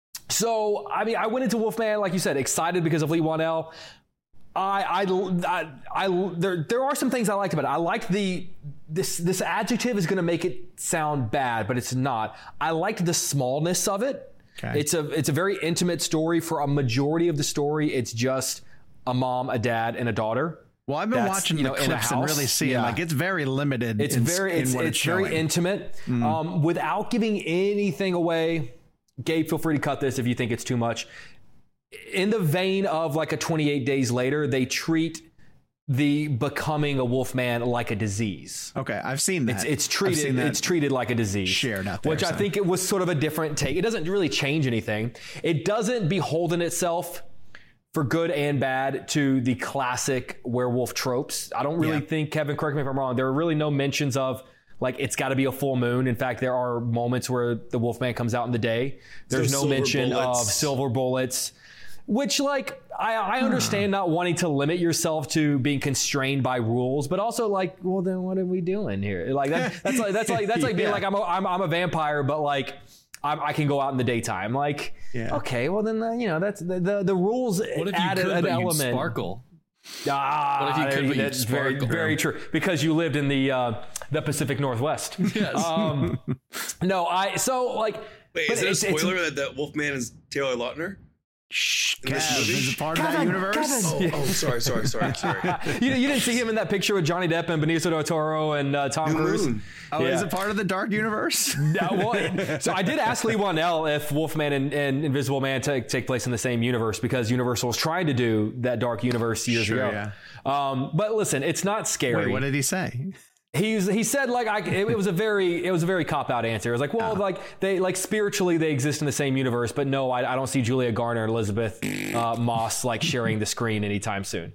so, I mean, I went into Wolfman, like you said, excited because of Leigh Whannell. I, I, I, I, there, there are some things I liked about it. I liked the, this, this adjective is going to make it sound bad, but it's not. I liked the smallness of it. Okay. It's a, it's a very intimate story. For a majority of the story, it's just a mom, a dad, and a daughter. Well, I've been That's, watching you the know, clips and really seeing yeah. like it's very limited. It's in, very, in it's, what it's, it's very showing. intimate. Mm. Um, without giving anything away. Gabe, feel free to cut this if you think it's too much. In the vein of like a twenty-eight days later, they treat the becoming a Wolfman like a disease. Okay, I've seen that. It's, it's treated. It's treated like a disease. Shared out there, which I so. think it was sort of a different take. It doesn't really change anything. It doesn't beholden itself for good and bad to the classic werewolf tropes. I don't really Yeah. think, Kevin, correct me if I'm wrong, there are really no mentions of like it's got to be a full moon. In fact, there are moments where the Wolfman comes out in the day. There's So no silver mention bullets. of silver bullets. Which, like, I, I understand not wanting to limit yourself to being constrained by rules, but also, like, well, then what are we doing here? Like, that, that's like that's like that's like being Yeah. like I'm a, I'm I'm a vampire, but like I'm, I can go out in the daytime. Like, Yeah. okay, well then uh, you know that's the the, the rules What if you added could, an but you'd element. sparkle? Ah, What if you could, but you that's very, sparkle? very true. Because you lived in the uh, the Pacific Northwest. Yes. Um, no, I so like. Wait, but is it a it's- it's- spoiler that, that Wolfman is Taylor Lautner? Shh, In this Kev, movie? is it part of that Kevin, universe? Kevin. Oh, oh, sorry, sorry, sorry, sorry. you, you didn't see him in that picture with Johnny Depp and Benicio del Toro and uh, Tom New Cruise? Moon. Oh, Yeah. is it part of the dark universe? No, well, so I did ask Lee Wanell if Wolfman and, and Invisible Man take take place in the same universe because Universal was trying to do that dark universe years Sure, ago. yeah. Um, but listen, it's not scary. Wait, what did he say? He's he said like I it, it was a very it was a very cop out answer. It was like well Oh. like they like spiritually they exist in the same universe, but no, I, I don't see Julia Garner and Elizabeth uh, Moss like sharing the screen anytime soon.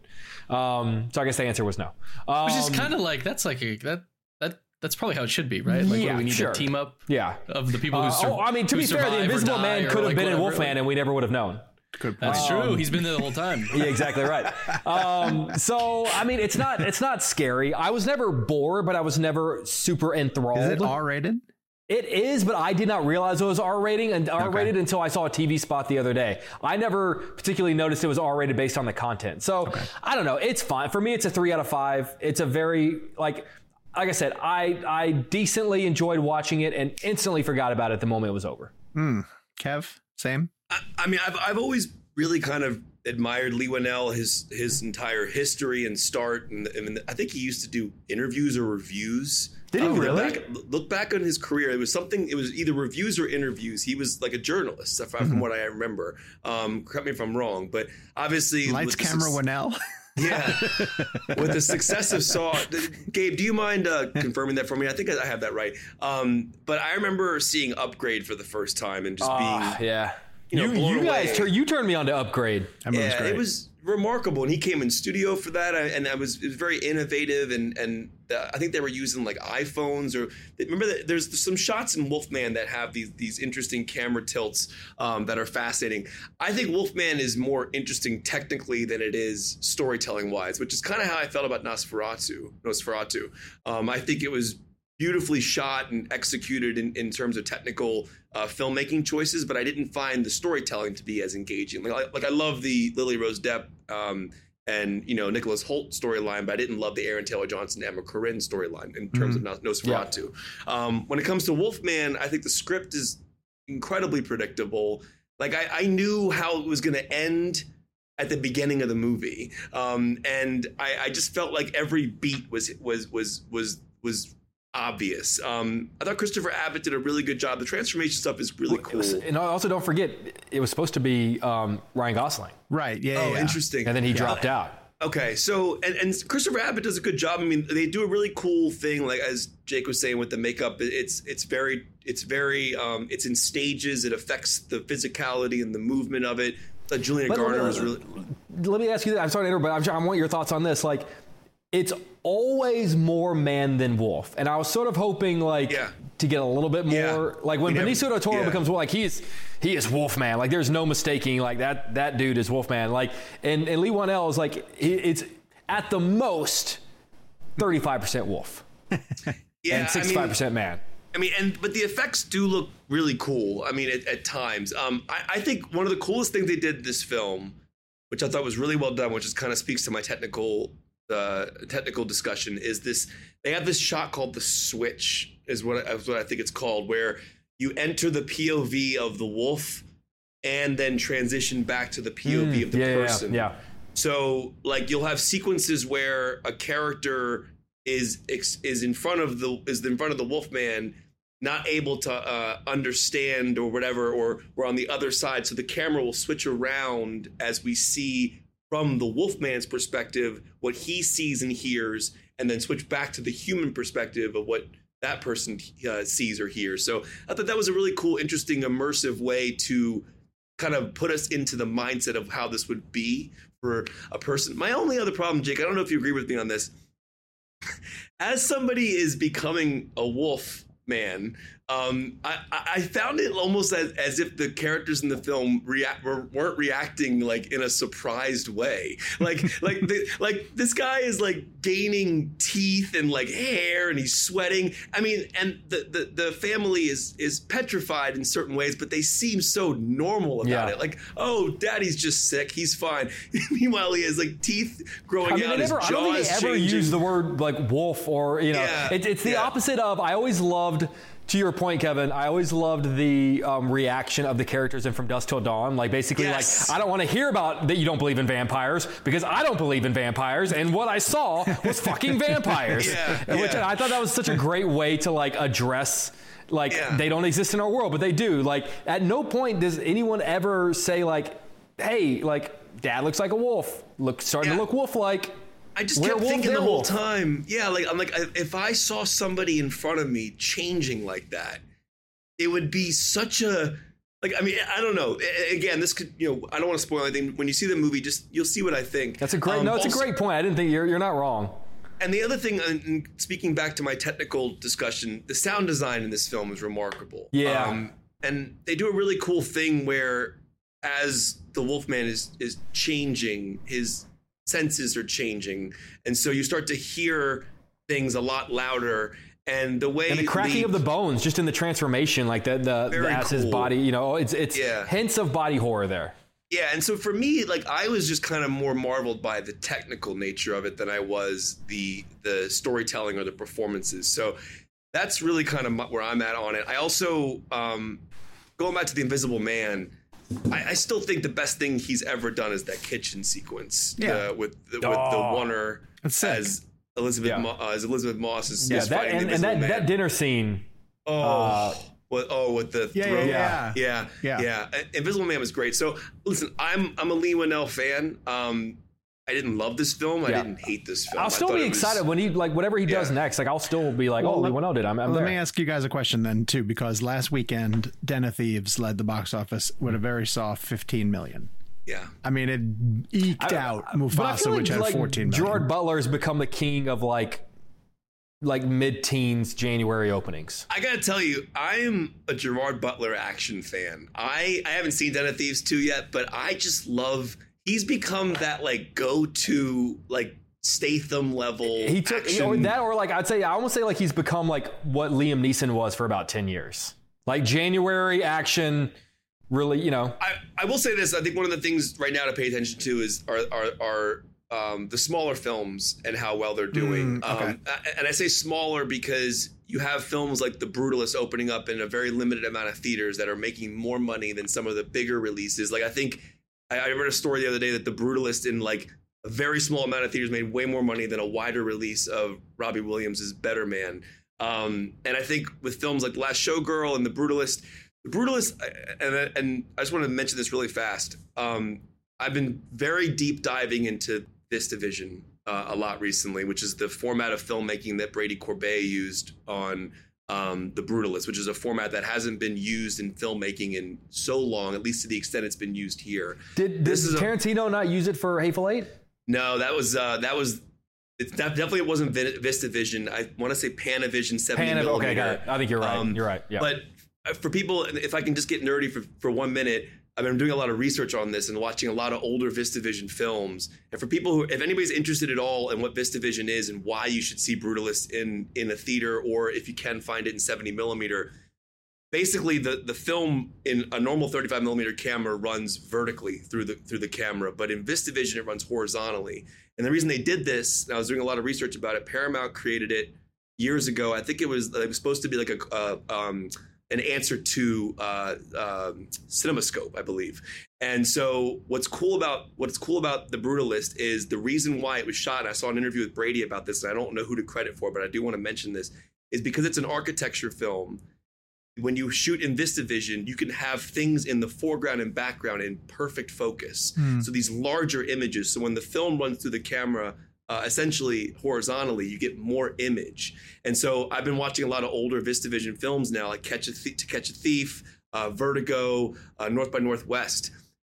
Um, so I guess the answer was no. Um, Which is kind of like that's like a, that that that's probably how it should be, right? Like Yeah, what, we need sure. a team up yeah. of the people who. Uh, Sur- oh, I mean to who be fair, the survive or Invisible die Man or, could have like, been in whatever. Wolfman, and we never would have known. Good That's point. true. He's been there the whole time. Yeah, exactly right. Um, so I mean, it's not it's not scary. I was never bored, but I was never super enthralled. Is it R-rated? It is, but I did not realize it was R rating and R rated until I saw a T V spot the other day. I never particularly noticed it was R rated based on the content. So I don't know. It's fine for me. It's a three out of five. It's a very like. Like I said, I I decently enjoyed watching it and instantly forgot about it the moment it was over. Hmm. Kev, same. I, I mean, I've I've always really kind of admired Lee Wanell, his his entire history and start, and, and I think he used to do interviews or reviews. Did he Um, really? Back, look back on his career. It was something. It was either reviews or interviews. He was like a journalist, if I- from what I remember. Um, correct me if I'm wrong, but obviously, Lights, with the camera, suc- Wanell. Yeah, with the success of Saw, Gabe, do you mind uh, confirming that for me? I think I have that right. Um, but I remember seeing Upgrade for the first time and just Ah, being, yeah. you know, You, blown you guys, away. tur- you turned me on to Upgrade. I mean, it was Yeah, great. it was remarkable, and he came in studio for that, and I was it was very innovative, and and uh, I think they were using like iPhones or remember that there's some shots in Wolfman that have these these interesting camera tilts um, that are fascinating. I think Wolfman is more interesting technically than it is storytelling wise, which is kind of how I felt about Nosferatu. Nosferatu. Um, I think it was beautifully shot and executed in, in terms of technical uh, filmmaking choices, but I didn't find the storytelling to be as engaging. Like, I- like I love the Lily Rose Depp um, and you know Nicholas Hoult storyline, but I didn't love the Aaron Taylor Johnson Emma Corrin storyline in terms Mhm. of Nos- Nosferatu. Um, when it comes to Wolfman, I think the script is incredibly predictable. Like I, I knew how it was going to end at the beginning of the movie, um, and I, I just felt like every beat was was was was was obvious. Um, I thought Christopher Abbott did a really good job. The transformation stuff is really cool. And also, don't forget, it was supposed to be um, Ryan Gosling. Right. Yeah. Oh, yeah. interesting. And then he Yeah. dropped out. Okay, so and, and Christopher Abbott does a good job. I mean, they do a really cool thing, like as Jake was saying with the makeup. It's it's very it's very um, it's in stages. It affects the physicality and the movement of it. Uh, Julian But let Garner me- was really. Let me ask you this. I'm sorry to interrupt, but I'm, I want your thoughts on this. Like, it's always more man than wolf. And I was sort of hoping, like, Yeah. to get a little bit more. Yeah. Like, when We never- Benicio del Toro yeah. becomes, like, he is, he is Wolfman. Like, there's no mistaking, like, that that dude is Wolfman. Like, and, and Lee Wanell is, like, he, it's at the most thirty-five percent wolf Yeah, and sixty-five percent man. I mean, and but the effects do look really cool. I mean, at, at times, um, I, I think one of the coolest things they did in this film, which I thought was really well done, which is kind of speaks to my technical uh, technical discussion, is this. They have this shot called the switch, is what is what I think it's called, where you enter the P O V of the wolf and then transition back to the P O V Mm, of the yeah, yeah, person. yeah. So, like, you'll have sequences where a character is is in front of the is in front of the Wolfman, not able to uh, understand or whatever, or we're on the other side. So the camera will switch around as we see from the Wolfman's perspective what he sees and hears, and then switch back to the human perspective of what that person uh, sees or hears. So I thought that was a really cool, interesting, immersive way to kind of put us into the mindset of how this would be for a person. My only other problem, Jake, I don't know if you agree with me on this. As somebody is becoming a wolf Man, um, I, I found it almost as, as if the characters in the film react were, weren't reacting like in a surprised way. Like like the, like this guy is like gaining teeth and like hair, and he's sweating. I mean, and the the, the family is is petrified in certain ways, but they seem so normal about Yeah. it. Like, oh, daddy's just sick, he's fine. Meanwhile, he has like teeth growing I mean, out. they never, his I don't think jaws they ever changing. use the word like wolf or, you know, Yeah. it, it's the Yeah. opposite of, I always loved, to your point, Kevin, I always loved the um, reaction of the characters in From Dusk Till Dawn. Like, basically, Yes. like, I don't want to hear about that you don't believe in vampires because I don't believe in vampires, and what I saw was fucking vampires. Yeah, Which yeah. I thought that was such a great way to, like, address, like, Yeah. they don't exist in our world, but they do. Like, at no point does anyone ever say, like, hey, like, dad looks like a wolf, look, starting Yeah. to look wolf-like. I just kept Werewolf, thinking the whole werewolf. time, yeah, like I'm like, I- if I saw somebody in front of me changing like that, it would be such a, like, I mean, I don't know. A- Again, this could, you know, I don't want to spoil anything. When you see the movie, just you'll see what I think. That's a great, Um, no, it's also- a great point. I didn't think you're, you're not wrong. And the other thing, and and speaking back to my technical discussion, the sound design in this film is remarkable. Yeah. Um, and they do a really cool thing where, as the Wolfman is is changing, his senses are changing, and so you start to hear things a lot louder. And the way And the cracking the, of the bones, just in the transformation, like the, the, Very the as his cool. body, you know, it's it's Yeah. hints of body horror there. Yeah, and so for me, like I was just kind of more marveled by the technical nature of it than I was the the storytelling or the performances. So that's really kind of my- where I'm at on it. I also, um, going back to The Invisible Man, I, I still think the best thing he's ever done is that kitchen sequence. Yeah. uh, with the, with Oh. the Warner That's sick. as Elizabeth Yeah. Mo- uh, as Elizabeth Moss is, Yeah, is that fighting and, the and that, Invisible Man. that dinner scene. Oh, Uh, with, oh, with the Yeah, throat. yeah, yeah, yeah, Yeah. yeah. Uh, Invisible Man was great. So listen, I'm I'm a Lee Winnell fan. Um, I didn't love this film. I Yeah. didn't hate this film. I'll I still thought be it was- excited when he like whatever he does Yeah. next. Like I'll still be like, Well, oh, Lee let- Winnell did. I'm, I'm Let there. me ask you guys a question then too, because last weekend Den of Thieves led the box office with a very soft fifteen million. Yeah. I mean, it eked I- out I- but I Mufasa, feel which like, had like, fourteen million. Gerard Butler has become the king of like like mid-teens January openings. I gotta tell you, I am a Gerard Butler action fan. I, I haven't seen Den of Thieves two yet, but I just love. He's become that like go-to like Statham level. He took action. or that or like I'd say I almost say like he's become like what Liam Neeson was for about ten years. Like January action, really, you know. I, I will say this. I think one of the things right now to pay attention to is are are, are um, the smaller films and how well they're doing. Mm, okay. um, and I say smaller because you have films like The Brutalist opening up in a very limited amount of theaters that are making more money than some of the bigger releases. Like I think I, I read a story the other day that The Brutalist in like a very small amount of theaters made way more money than a wider release of Robbie Williams' Better Man. Um, and I think with films like The Last Showgirl and The Brutalist, The Brutalist, and, and I just want to mention this really fast. Um, I've been very deep diving into VistaVision uh, a lot recently, which is the format of filmmaking that Brady Corbet used on um, The Brutalist, which is a format that hasn't been used in filmmaking in so long, at least to the extent it's been used here. Did, did This is a- Tarantino not use it for Hateful Eight? No, that was uh, that was. It's that definitely it wasn't Vi- VistaVision. I want to say Panavision seventy Pan- millimeter. okay, got it. I think you're right. Um, You're right. Yeah. But for people, if I can just get nerdy for, for one minute, I've been doing a lot of research on this and watching a lot of older VistaVision films. And for people who, if anybody's interested at all in what VistaVision is and why you should see Brutalist in in a theater, or if you can find it in seventy millimeter, basically the the film in a normal thirty-five millimeter camera runs vertically through the through the camera, but in VistaVision it runs horizontally. And the reason they did this, and I was doing a lot of research about it, Paramount created it years ago. I think it was it was supposed to be like a uh, um, an answer to uh, um, CinemaScope, I believe. And so what's cool about what's cool about The Brutalist is the reason why it was shot. And I saw an interview with Brady about this, and I don't know who to credit for, but I do want to mention this, is because it's an architecture film. When you shoot in VistaVision, you can have things in the foreground and background in perfect focus. Hmm. So these larger images. So when the film runs through the camera, uh, essentially horizontally, you get more image. And so I've been watching a lot of older VistaVision films now, like Catch a Th- To Catch a Thief, uh, Vertigo, uh, North by Northwest.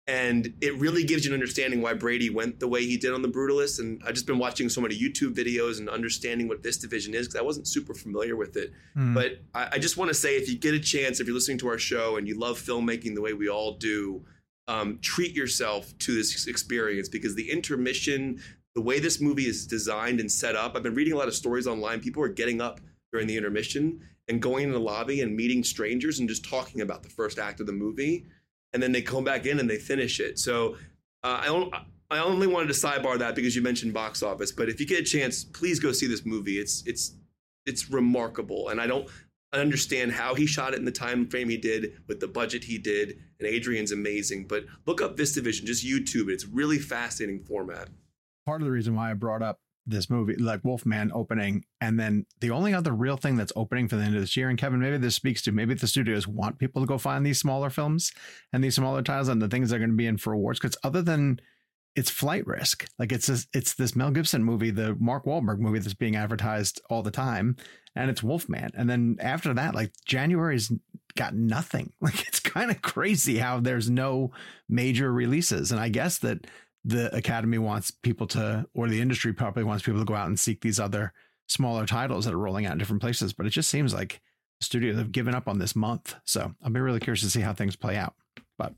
And it really gives you an understanding why Brady went the way he did on The Brutalist. And I've just been watching so many YouTube videos and understanding what this division is because I wasn't super familiar with it. Mm. But I, I just want to say, if you get a chance, if you're listening to our show and you love filmmaking the way we all do, um, treat yourself to this experience because the intermission, the way this movie is designed and set up, I've been reading a lot of stories online. People are getting up during the intermission and going in the lobby and meeting strangers and just talking about the first act of the movie. And then they come back in and they finish it. So uh, I, don't, I only wanted to sidebar that because you mentioned box office. But if you get a chance, please go see this movie. It's it's it's remarkable. And I don't understand how he shot it in the time frame he did with the budget he did. And Adrian's amazing. But look up VistaVision, just YouTube it. It's really fascinating format. Part of the reason why I brought up this movie, like Wolfman opening, and then the only other real thing that's opening for the end of this year, and Kevin, maybe this speaks to, maybe the studios want people to go find these smaller films and these smaller titles and the things they're going to be in for awards, because other than it's Flight Risk, like it's this, it's this Mel Gibson movie, the Mark Wahlberg movie that's being advertised all the time, and it's Wolfman. And then after that, like January's got nothing. Like it's kind of crazy how there's no major releases. And I guess that the Academy wants people to, or the industry probably wants people to go out and seek these other smaller titles that are rolling out in different places. But it just seems like the studios have given up on this month. So I'll be really curious to see how things play out. But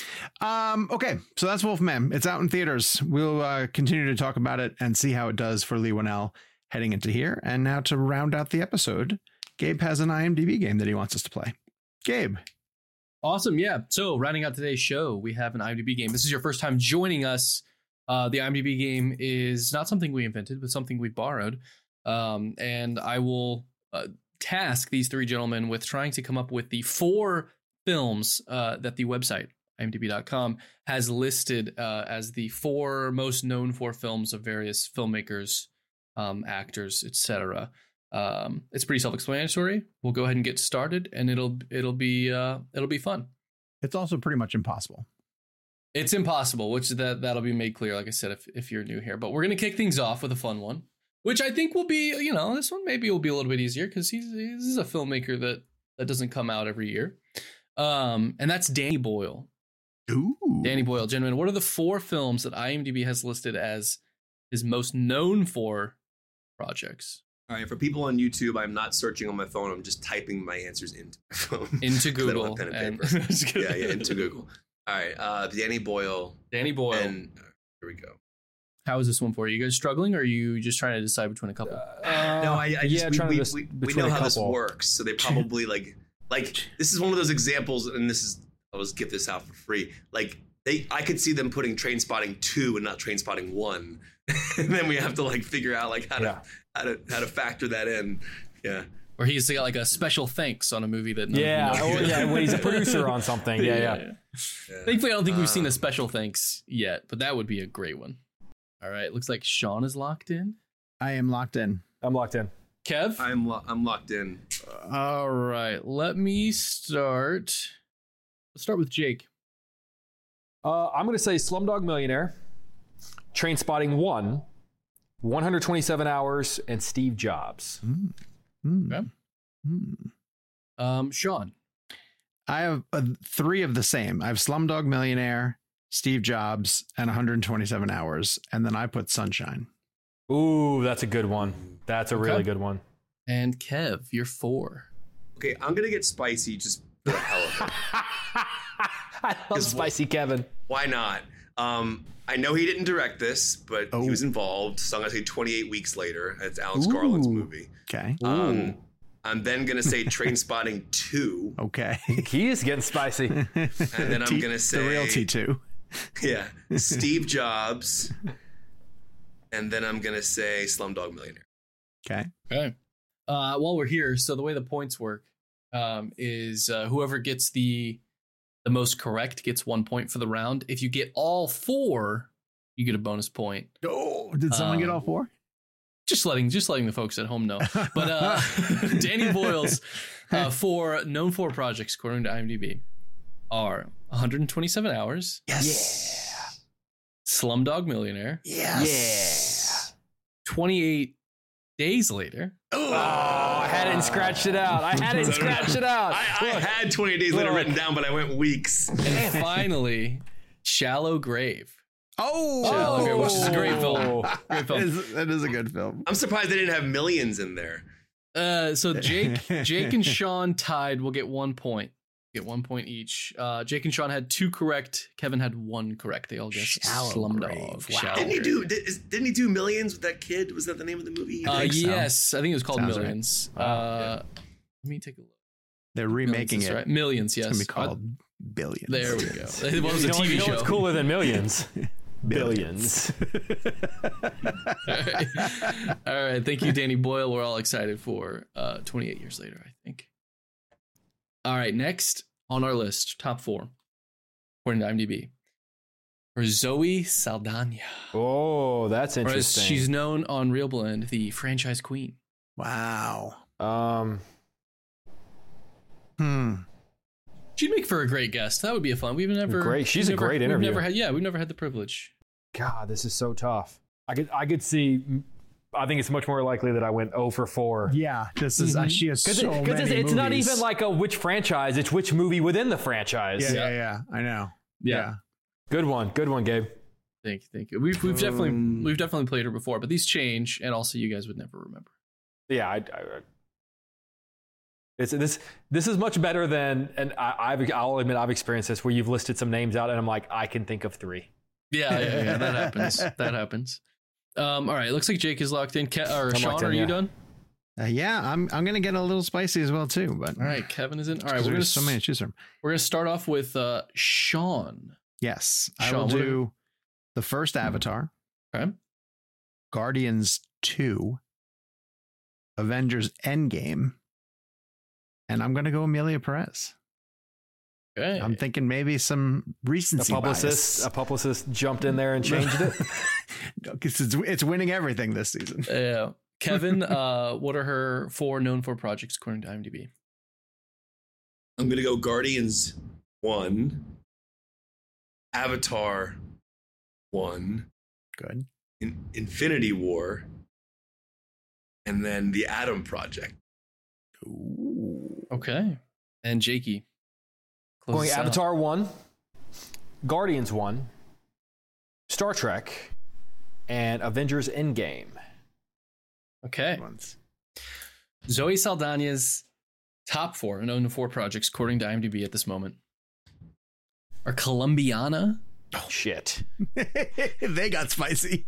um, okay, so that's Wolfman. It's out in theaters. We'll uh, continue to talk about it and see how it does for Leigh Whannell heading into here. And now to round out the episode, Gabe has an IMDb game that he wants us to play. Gabe. Awesome. Yeah. So rounding out today's show, we have an IMDb game. This is your first time joining us. Uh, the IMDb game is not something we invented, but something we borrowed. Um, and I will uh, task these three gentlemen with trying to come up with the four films uh, that the website, I M D B dot com, has listed uh, as the four most known for films of various filmmakers, um, actors, et cetera. Um, it's pretty self-explanatory. We'll go ahead and get started, and it'll it'll be uh, it'll be fun. It's also pretty much impossible. It's impossible, which that that'll be made clear, like I said, if if you're new here. But we're gonna kick things off with a fun one, which I think will be, you know, this one maybe will be a little bit easier because he's this is a filmmaker that that doesn't come out every year, um, and that's Danny Boyle. Ooh, Danny Boyle, gentlemen. What are the four films that IMDb has listed as his most known for projects? All right, for people on YouTube, I'm not searching on my phone. I'm just typing my answers into my phone. Into Google. I don't have pen and paper. And yeah, yeah, into Google. All right, uh, Danny Boyle. Danny Boyle. And uh, here we go. How is this one for you? You guys struggling, or are you just trying to decide between a couple? Uh, no, I, I yeah, just, trying we, to we, dis- we, we know how this works. So they probably like, like this is one of those examples, and this is, I'll just give this out for free. Like they, I could see them putting Trainspotting two and not Trainspotting one. And then we have to like figure out like how to yeah. how to how to factor that in. Yeah. Or he's got like a special thanks on a movie that none yeah, of you know. oh, yeah, when he's a producer on something. Yeah, yeah. yeah. yeah. yeah. Thankfully, I don't think we've uh, seen a special thanks yet, but that would be a great one. All right, looks like Sean is locked in. I am locked in. I'm locked in. Kev, I'm lo- I'm locked in. All right, let me start. Let's start with Jake. Uh, I'm going to say Slumdog Millionaire, Trainspotting one, one hundred twenty-seven hours, and Steve Jobs. Mm. Mm. Okay. Mm. Um, Sean. I have uh, three of the same. I have Slumdog Millionaire, Steve Jobs, and one hundred twenty-seven hours. And then I put Sunshine. Ooh, that's a good one. That's a okay. really good one. And Kev, you're four. Okay, I'm going to get spicy just for the hell of it. I love spicy Kevin. Why not? Um, I know he didn't direct this, but oh. he was involved. So I'm going to say twenty-eight weeks later. It's Alex Ooh. Garland's movie. Okay. Um, I'm then going to say Trainspotting two. Okay. He is getting spicy. And then I'm T- going to say... The real T two. Yeah. Steve Jobs. And then I'm going to say Slumdog Millionaire. Okay. Okay. Uh, while we're here, so the way the points work um, is uh, whoever gets the... the most correct gets one point for the round. If you get all four, you get a bonus point. Oh, did someone um, get all four? Just letting just letting the folks at home know. But uh, Danny Boyle's uh, four known for projects, according to IMDb, are one hundred twenty-seven hours. Yes. Yeah. Slumdog Millionaire. Yes. Yeah. twenty-eight Days Later. Oh, I had it and scratched it out. I had it and scratched it out. I, I had twenty-eight Days Later written down, but I went weeks. And finally, Shallow Grave. Oh, Shallow Grave, which is a great film. Great film. It is, it is a good film. I'm surprised they didn't have Millions in there. Uh, so Jake, Jake and Sean tied. We'll get one point. Get one point each. Uh, Jake and Sean had two correct. Kevin had one correct. They all guessed Slumdog. Wow. Didn't he do? Did, is, didn't he do Millions with that kid? Was that the name of the movie? Uh, so. yes, I think it was called Sounds Millions. right. Uh, Wow. Let me take a look. They're remaking Millions, it. right. Millions, yes. It's gonna be called Billions. There we go. It was you a know, T V you know show. what's cooler than Millions? Billions. all, right. all right. Thank you, Danny Boyle. We're all excited for uh, twenty-eight years later, I think. All right. Next on our list, top four, according to IMDb, for Zoe Saldana. Oh, that's Or as interesting. she's known on Real Blend, the franchise queen. Wow. Um. Hmm. She'd make for a great guest. That would be a fun. We've never Great. She's we've a never, great we've interview. Never had, yeah, we've never had the privilege. God, this is so tough. I could I could see. I think it's much more likely that I went zero for four. Yeah, this is. Uh, Mm-hmm. she has so Because it, many it's, it's not movies. even like a which franchise. It's which movie within the franchise. Yeah, yeah, yeah. I know. Yeah. Yeah. Good one. Good one, Gabe. Thank you, thank you. We've we've definitely we've definitely played her before, but these change, and also you guys would never remember. Yeah, I, I, it's this. This is much better than, and I, I've. I'll admit I've experienced this where you've listed some names out, and I'm like, I can think of three. Yeah, yeah, yeah. That happens. That happens. Um, all right. Looks like Jake is locked in. Ke- or I'm Sean, locked in, are you yeah. done? Uh, yeah, I'm. I'm gonna get a little spicy as well too. But All right, Kevin is in. All right, because we're gonna there's so many to choose from. we're gonna start off with uh, Sean. Yes, I Sean, will what are- do the first Avatar, Okay. Guardians two, Avengers Endgame, and I'm gonna go Amelia Perez. Okay. I'm thinking maybe some A recency publicist. A publicist jumped in there and changed it. because it's it's winning everything this season. Yeah. Kevin, uh, what are her four known for projects according to IMDb? I'm gonna go Guardians one, Avatar one, Good. In- Infinity War, and then the Atom Project. Ooh. Okay. And Jakey. Close Going us out. Avatar one, Guardians one, Star Trek, and Avengers Endgame. Okay. Zoe Saldana's top four known four projects according to IMDb at this moment are Columbiana. Oh shit! They got spicy.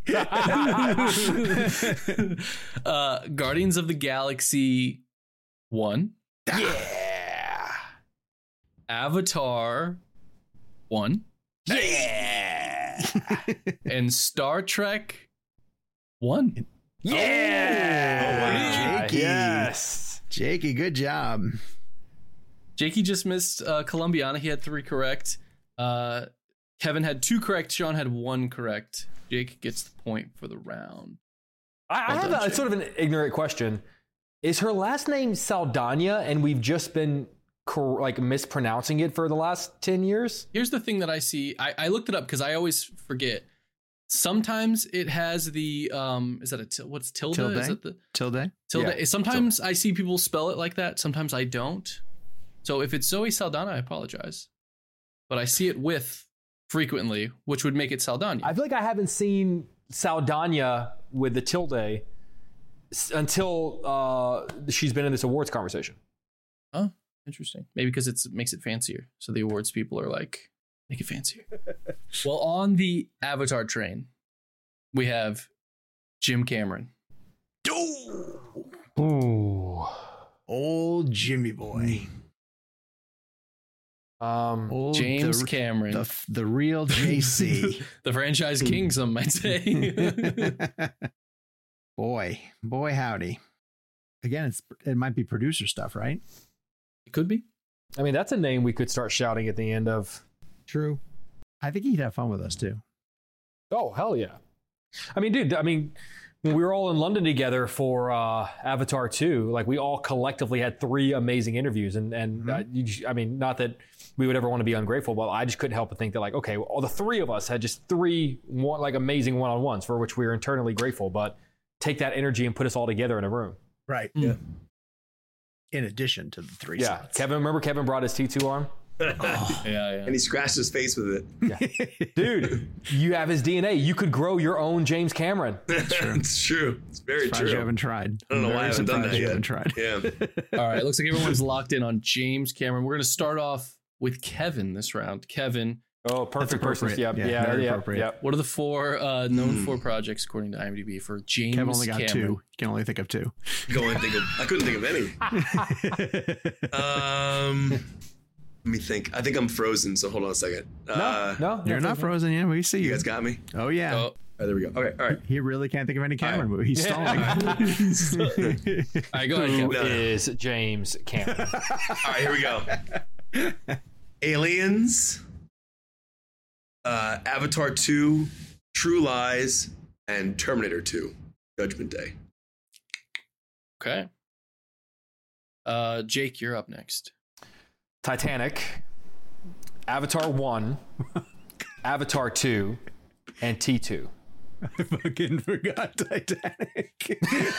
uh, Guardians of the Galaxy one. Yeah. Avatar one. Yeah. And Star Trek one. Yeah. Oh, wow. Jakey. Yes. Jakey, good job. Jakey just missed uh, Columbiana. He had three correct. Uh, Kevin had two correct. Sean had one correct. Jake gets the point for the round. I, I Well have done, a, Jake. sort of an ignorant question. Is her last name Saldana, and we've just been cor- like mispronouncing it for the last ten years? Here's the thing that I see. I, I looked it up because I always forget. Sometimes it has the um. Is that a til- what's tilde? Tilde? Is that the Tilde? tilde? Yeah, Sometimes I see people spell it like that. Sometimes I don't. So if it's Zoe Saldana, I apologize. But I see it with frequently, which would make it Saldana. I feel like I haven't seen Saldana with the tilde s- until uh, she's been in this awards conversation. Oh, interesting. Maybe because it's, it makes it fancier. So the awards people are like, make it fancier. Well, on the Avatar train, we have Jim Cameron. Ooh. Old Jimmy boy. Um, Old, James the, Cameron. The, the real J C. The franchise king, some might say. Boy, boy, howdy. Again, it's it might be producer stuff, right? It could be. I mean, that's a name we could start shouting at the end of. True. I think he'd have fun with us too. Oh, hell yeah. I mean, dude, I mean, when we were all in London together for uh, Avatar two, like we all collectively had three amazing interviews. And, and Mm-hmm. uh, you, just- I mean, not that we would ever want to be ungrateful, but I just couldn't help but think that like, okay, well, all the three of us had just three one, like amazing one-on-ones for which we were internally grateful, but take that energy and put us all together in a room. Right. Yeah. In addition to the three Yeah. slots. Kevin, remember Kevin brought his T two arm? Oh, yeah, yeah. And he scratched his face with it. Yeah. Dude, you have his D N A. You could grow your own James Cameron. It's true. It's true. It's very Surprised true. You haven't tried. I don't know I'm why I very haven't done surprised that you yet. haven't tried. Yeah. All right. Looks like everyone's locked in on James Cameron. We're going to start off with Kevin this round. Kevin. Oh, perfect person. Yep. Yeah. Yeah. very Yeah. appropriate. Yep. What are the four uh, known four projects according to IMDb for James Kev only got Cameron? two. You can only think of two. Go and think of. I couldn't think of any. um, let me think. I think I'm frozen. So hold on a second. No, Uh, no, You're not frozen. Yeah, we see you. you guys got me. Oh yeah. Oh, All right, there we go. Okay, all right. He really can't think of any Cameron All movie. He's stalling. all right, go ahead, Who Kevin. is James Cameron? All right, here we go. Aliens, uh, Avatar two, True Lies, and Terminator two, Judgment Day. Okay. Uh, Jake, you're up next. Titanic, Avatar one, Avatar two, and T two. I fucking forgot Titanic.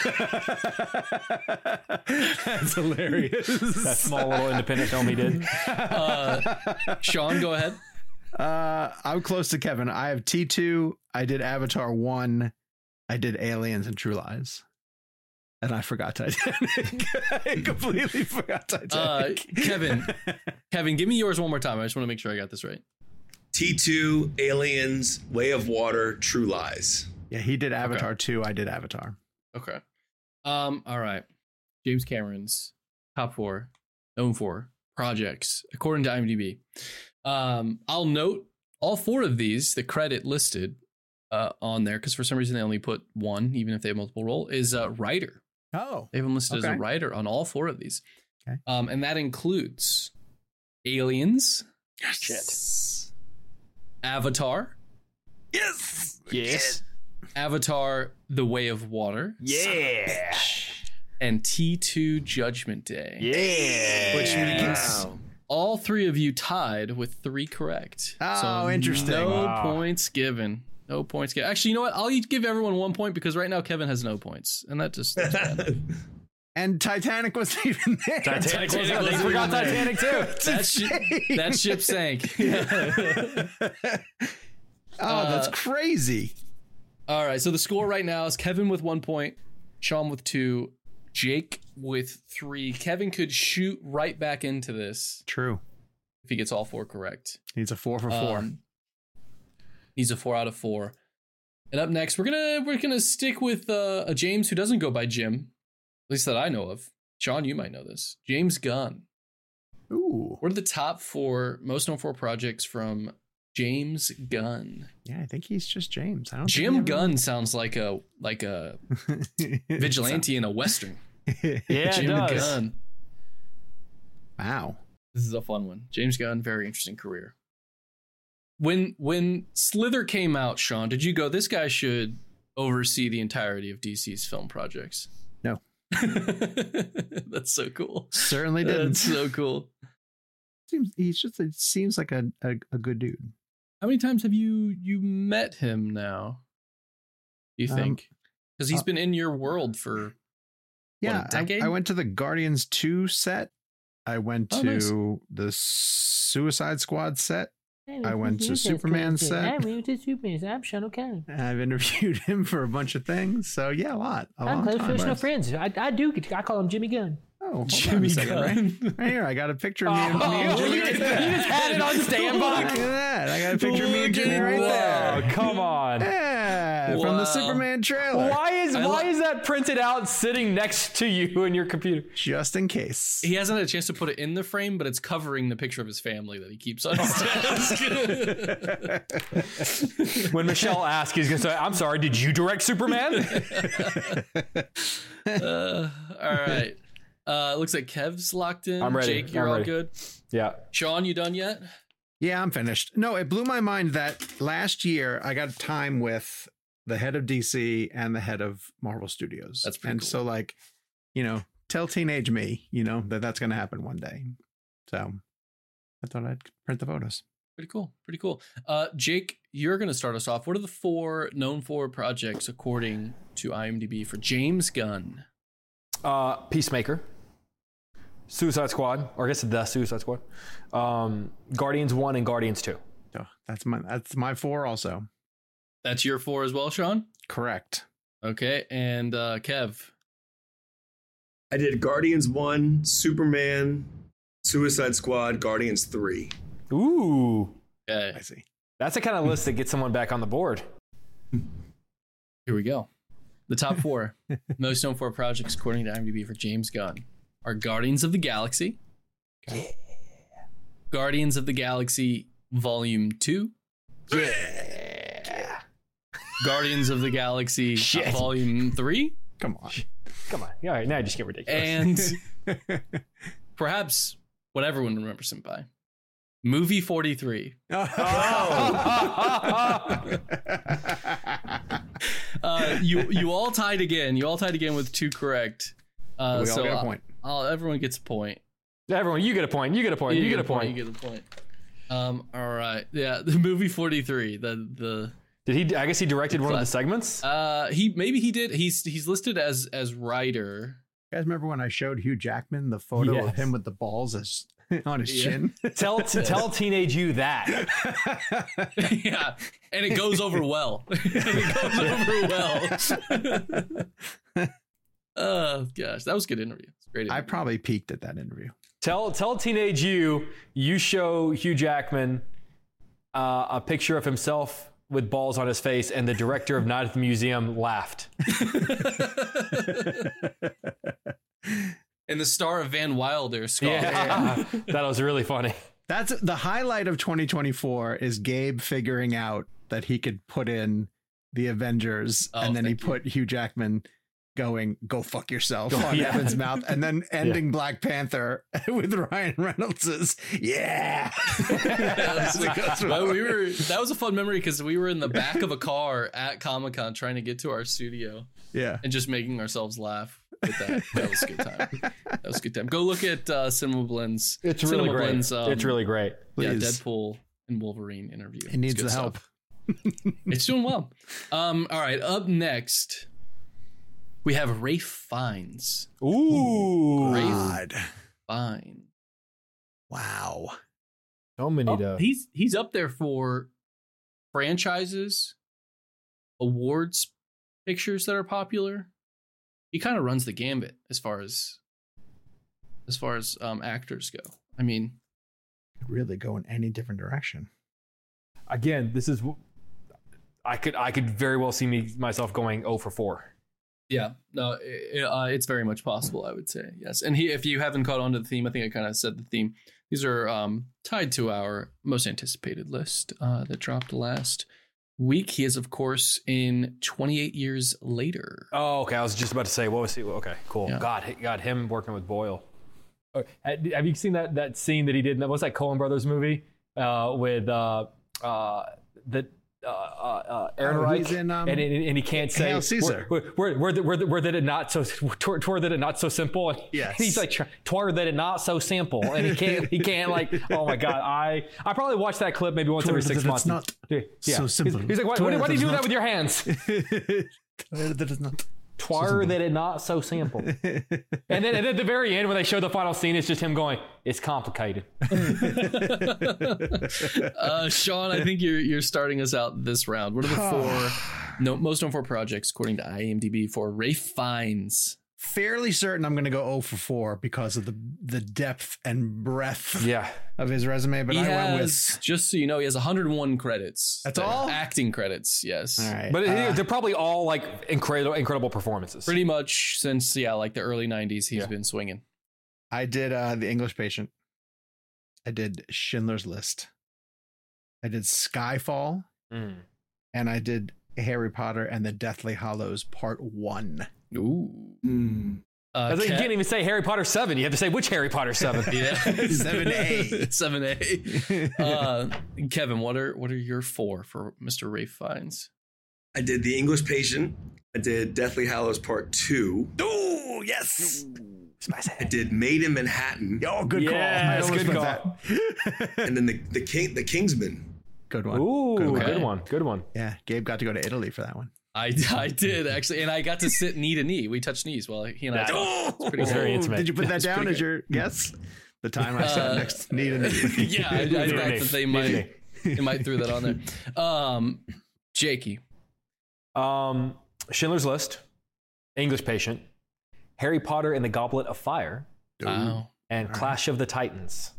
That's hilarious. That small little independent film he did. Uh, Sean, go ahead. Uh, I'm close to Kevin. I have T two. I did Avatar one. I did Aliens and True Lies. And I forgot Titanic. I completely forgot Uh, Titanic. Kevin, Kevin, give me yours one more time. I just want to make sure I got this right. T two, Aliens, Way of Water, True Lies. Yeah, he did Avatar two. I did Avatar. Okay. Um. All right. James Cameron's top four, known for projects according to IMDb. Um. I'll note all four of these. The credit listed uh, on there because for some reason they only put one, even if they have multiple role, is a writer. Oh, they have him listed okay. as a writer on all four of these. Okay. Um. And that includes Aliens. Shit. Avatar. Yes. Yes. Avatar: The Way of Water. Yeah. And T two Judgment Day. Yeah. Which means Wow. all three of you tied with three correct. Oh, interesting. No Wow. points given. No points given. Actually, you know what? I'll give everyone one point because right now Kevin has no points. And that just... that's bad. And Titanic wasn't even there. Titanic, Titanic was, wasn't they forgot even there. Titanic too. that, ship, that ship sank. Oh, that's Uh, crazy. All right, so the score right now is Kevin with one point, Sean with two, Jake with three. Kevin could shoot right back into this True. if he gets all four correct. He's a four for four. Um, he's a four out of four. And up next, we're gonna we're gonna stick with uh, a James who doesn't go by Jim, at least that I know of. Sean, you might know this. James Gunn. Ooh. What are the top four most known for projects from James Gunn? Yeah, I think he's just James. I don't Jim think Gunn sounds like a like a vigilante in a western. Yeah, Jim it does. Gunn. Wow. This is a fun one. James Gunn, very interesting career. When when Slither came out, Sean, did you go, this guy should oversee the entirety of D C's film projects? No. That's so cool. Certainly didn't. That's so cool. Seems he's just it seems like a, a, a good dude. How many times have you you met him now? Do you Um, think? Because he's uh, been in your world for Yeah, what, a decade? I, I went to the Guardians two set. I went Oh, to nice. the Suicide Squad set. I went to Superman set. went to Superman. I'm Sean O'Connor. I've interviewed him for a bunch of things. So yeah, a lot. A I'm long close time. personal friends. I, I do. I call him Jimmy Gunn. Oh, hold Jimmy on a second, Gunn. right? Right here, I got a picture of me and, me Oh, and Jimmy. you right just- there. you just had it on standby? Look at that! I got a picture of me and Look Jimmy at right Oh, there. come on. Yeah, from the Wow. Superman trailer. Why is I why li- is that printed out sitting next to you in your computer? Just in case. He hasn't had a chance to put it in the frame, but it's covering the picture of his family that he keeps on his desk. When Michelle asks, he's gonna say, "I'm sorry, did you direct Superman?" uh, all right. Uh, looks like Kev's locked in. I'm ready. Jake, you're I'm all ready. good. Yeah. Sean, you done yet? Yeah, I'm finished. No, it blew my mind that last year I got time with the head of D C and the head of Marvel Studios. That's pretty and cool. so like, you know, tell teenage me, you know, that that's going to happen one day. So I thought I'd print the photos. Pretty cool. Pretty cool. Uh, Jake, you're going to start us off. What are the four known for projects according to IMDb for James Gunn? Uh, Peacemaker, Suicide Squad, or I guess the Suicide Squad. Um, Guardians one and Guardians two. Oh, that's my that's my four also. That's your four as well, Sean? Correct. Okay, and uh, Kev? I did Guardians one, Superman, Suicide Squad, Guardians three. Ooh. Okay. I see. That's the kind of list that gets someone back on the board. Here we go. The top four most known for projects according to IMDb for James Gunn are Guardians of the Galaxy, yeah. Guardians of the Galaxy Volume two, yeah. Guardians of the Galaxy Shit. Volume three. Come on. Come on. All right, now I just get ridiculous. And perhaps what everyone remembers him by. Movie forty-three. Oh. uh, you you all tied again. You all tied again with two correct. Uh, we all so get a I'll- point. I'll- everyone gets a point. Everyone, you get a point. You get a point. You, get a point. You get a point. Um. All right. Yeah. The movie forty-three. The the. Did he? I guess he directed one of the segments. Uh. He maybe he did. He's he's listed as as writer. You guys remember when I showed Hugh Jackman the photo Yes. of him with the balls as, on his Yeah. chin? Tell tell teenage you that. Yeah. And it goes over well. it goes over well. Oh gosh, that was a good interview. It's a great interview. I probably peaked at that interview. Tell tell teenage you you show Hugh Jackman uh, a picture of himself with balls on his face, and the director of Night at the Museum laughed. And the star of Van Wilder, Scott. Yeah, that was really funny. That's the highlight of twenty twenty-four is Gabe figuring out that he could put in the Avengers, Oh, and then he thank you. put Hugh Jackman going, "Go fuck yourself" on yeah. Evan's mouth, and then ending Black Panther with Ryan Reynolds's "Yeah." Well, we were that was a fun memory because we were in the back of a car at Comic-Con trying to get to our studio Yeah. and just making ourselves laugh with that. That was a good time. That was a good time. Go look at uh, Cinema Blend's. It's Cinema really great. Blend's, um, it's really great. Yeah, Please. Deadpool and Wolverine interview. It needs It's good the help. stuff. It's doing well. Um, all right, up next we have Ralph Fiennes. Ooh, God. Fine. Wow. so many Oh, to. he's he's up there for franchises, awards, pictures that are popular. He kind of runs the gambit as far as as far as um, actors go. I mean, Could really go in any different direction. Again, this is. I could I could very well see me myself going oh for four. yeah, no, it, uh, it's very much possible. I would say yes. And he, if you haven't caught on to the theme, I think I kind of said the theme. These are um, tied to our most anticipated list uh, that dropped last week. He is, of course, in twenty-eight Years Later. Oh, okay. I was just about to say, what was he? Okay, cool. Yeah. God, God, him working with Boyle. Oh, have you seen that that scene that he did in that? What's that Coen Brothers movie uh, with uh, uh, that? Uh, uh, Aaron Oh, Reich, he's in, um, and, and and he can't say Hail Caesar. Where, where, where, where, where, where that it not so toward, toward that it not so simple. And Yes. he's like toward that it not so simple, and he can't he can't like. Oh my God, I I probably watch that clip maybe once every Toward six that months. it's not yeah. so simple. He's, he's like, why, Toward why, why that do you do it's that not- with your hands? That is not. Twar that it not so simple. and then and then at the very end when they show the final scene, it's just him going, "It's complicated." uh, Sean, I think you're you're starting us out this round. What are the four no, most known for projects according to IMDb for Ralph Fiennes? Fairly certain I'm going to go oh for four because of the the depth and breadth Yeah. of his resume. But He I has, went with just so you know, he has one hundred one credits. That's Uh, all? acting credits. Yes, all right. But uh, they're probably all like incredible, incredible performances. pretty much since yeah, like the early nineties, he's Yeah. been swinging. I did uh, The English Patient. I did Schindler's List. I did Skyfall, Mm. and I did Harry Potter and the Deathly Hallows Part One. Ooh. Mm. Uh, I think you Kev- can't even say Harry Potter seven. You have to say which Harry Potter seven. yeah, seven A. seven A. Uh, Kevin, what are what are your four for Mister Ralph Fiennes? I did The English Patient. I did Deathly Hallows Part Two. Oh yes, I did Made in Manhattan, oh good call. I Yes, almost good went call. that. and then the the King the Kingsman. Good one. Ooh, Good good one. one. Good one. Yeah, Gabe got to go to Italy for that one. I, I did actually, and I got to sit knee to knee. We touched knees while he and I talked. It's pretty Oh, very intimate. Did you put that It's down pretty as good. your guess? The time I sat Uh, next knee to knee. Yeah, I, I thought that they might they might throw that on there. Um, Jakey. Um, Schindler's List, English Patient, Harry Potter and the Goblet of Fire, Wow. and Clash of the Titans.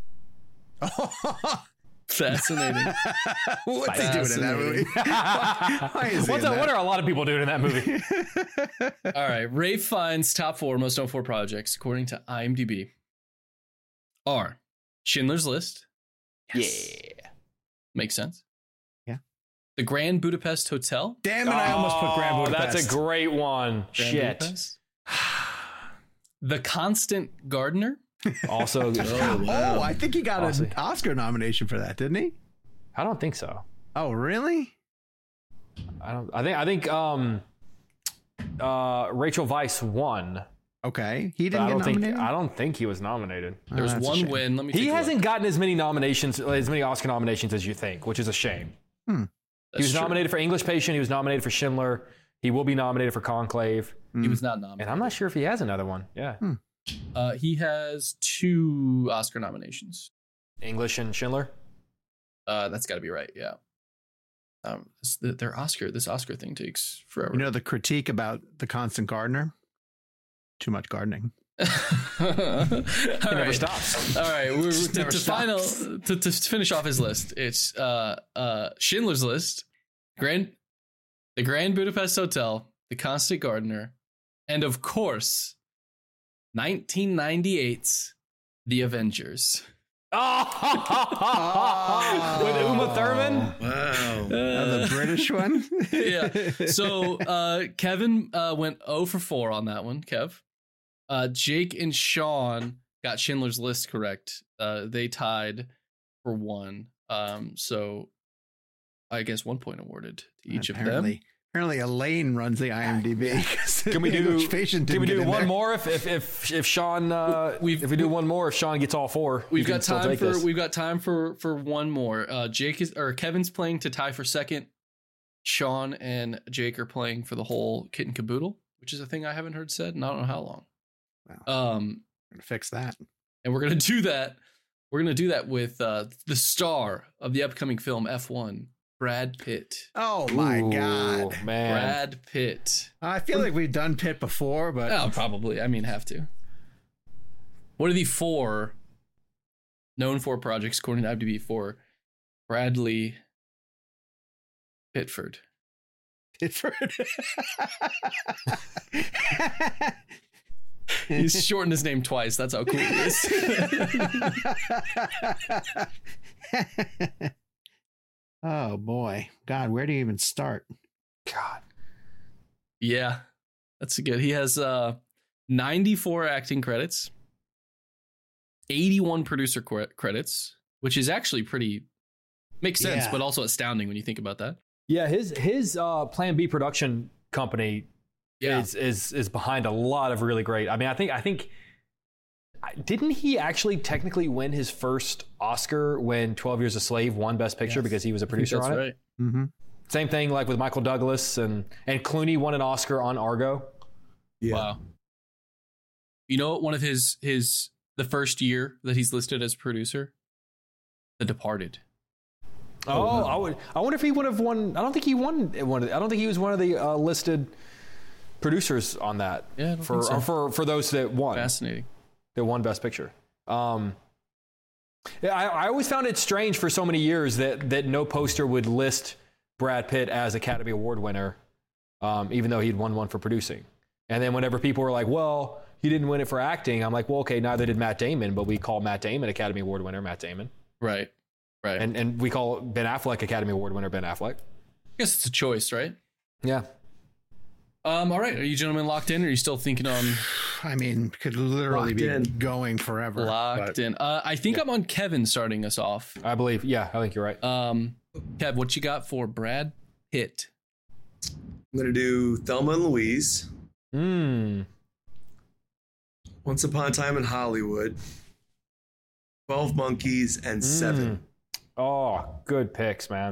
Fascinating. What's he doing in that movie? Why, why is he What's in a, that? what are a lot of people doing in that movie? All right. Rafe finds top four most known for projects according to IMDb are Schindler's List. Yes. Yeah. Makes sense. Yeah. The Grand Budapest Hotel. Damn it, I almost put Grand Oh, Budapest. that's a great one. Grand Shit. Budapest. The Constant Gardener. Also, Oh, wow. I think he got Awesome. an Oscar nomination for that, didn't he? I don't think so. Oh, really? I don't. I think. I think. Um. Uh. Rachel Weisz won. Okay, he but didn't I get don't think. nominated. I don't think he was nominated. There was that's a one shame. win. Let me. He take a hasn't look. gotten as many nominations, as many Oscar nominations as you think, which is a shame. Hmm. He That's was true. nominated for English Patient. He was nominated for Schindler. He will be nominated for Conclave. He was not nominated. And I'm not sure if he has another one. Yeah. Hmm. Uh, he has two Oscar nominations. English and Schindler. Uh, that's got to be right. Yeah. Um, this, the, their Oscar, this Oscar thing takes forever. You know the critique about the Constant Gardener? Too much gardening. All It never right. stops. All right, we're, to, never to final stops. to, to finish off his list. It's uh, uh, Schindler's List, Grand, the Grand Budapest Hotel, the Constant Gardener, and of course, nineteen ninety-eight's The Avengers. Oh, with Uma Thurman. Wow. Uh, the British one? Yeah. So uh, Kevin uh, went zero for four on that one. Kev, uh, Jake and Sean got Schindler's List correct. Uh, they tied for one. Um, so I guess one point awarded to each apparently, of them. Apparently, Elaine runs the IMDb. Can we do? English Patient Can we didn't do get in one there. more if if if if Sean? Uh, We've- if we do one more, if Sean gets all four, We've you can got still time take for this. we've got time for for one more. Uh, Jake is or Kevin's playing to tie for second. Sean and Jake are playing for the whole kit and caboodle, which is a thing I haven't heard said in I don't know how long. Wow. Um, Gonna fix that. and we're gonna do that. We're gonna do that with uh, the star of the upcoming film F one, Brad Pitt. Oh my Ooh, God. man! Brad Pitt. I feel like we've done Pitt before, but Oh, probably. I mean, have to. What are the four known for projects according to IMDb for Bradley Pitford? Pitford. He's shortened his name twice. That's how cool he is. Oh boy, God, where do you even start? God. Yeah, that's good. He has uh, ninety-four acting credits, eighty-one producer cre- credits, which is actually pretty makes sense, Yeah. but also astounding when you think about that. Yeah, his his uh, Plan B production company Yeah. is is is behind a lot of really great. I mean, I think I think didn't he actually technically win his first Oscar when twelve Years a Slave won Best Picture Yes. because he was a I think producer that's on it? right. Mm-hmm. Same thing like with Michael Douglas and and Clooney won an Oscar on Argo. Yeah. Wow. You know, one of his his the first year that he's listed as producer, The Departed. Oh, I would. I wonder if he would have won. I don't think he won one. Of the, I don't think he was one of the uh, listed producers on that. Yeah, I don't for think so. or for for those that won. Fascinating. That won Best Picture. Um, yeah, I, I always found it strange for so many years that that no poster would list Brad Pitt as Academy Award winner, um, even though he'd won one for producing. And then whenever people were like, "Well, he didn't win it for acting," I'm like, "Well, okay, neither did Matt Damon, but we call Matt Damon Academy Award winner Matt Damon, Right. Right. and and we call Ben Affleck Academy Award winner Ben Affleck." I guess it's a choice, right? Yeah. Um, all right. Are you gentlemen locked in, or are you still thinking on I mean, could literally Locked be in. going forever. locked but- in? Uh, I think I'm on Kevin starting us off. I believe. Yeah, I think you're right. Um, Kev, what you got for Brad Pitt? I'm gonna do Thelma and Louise, Hmm. Once Upon a Time in Hollywood, Twelve Monkeys, and Seven. Oh, good picks, man.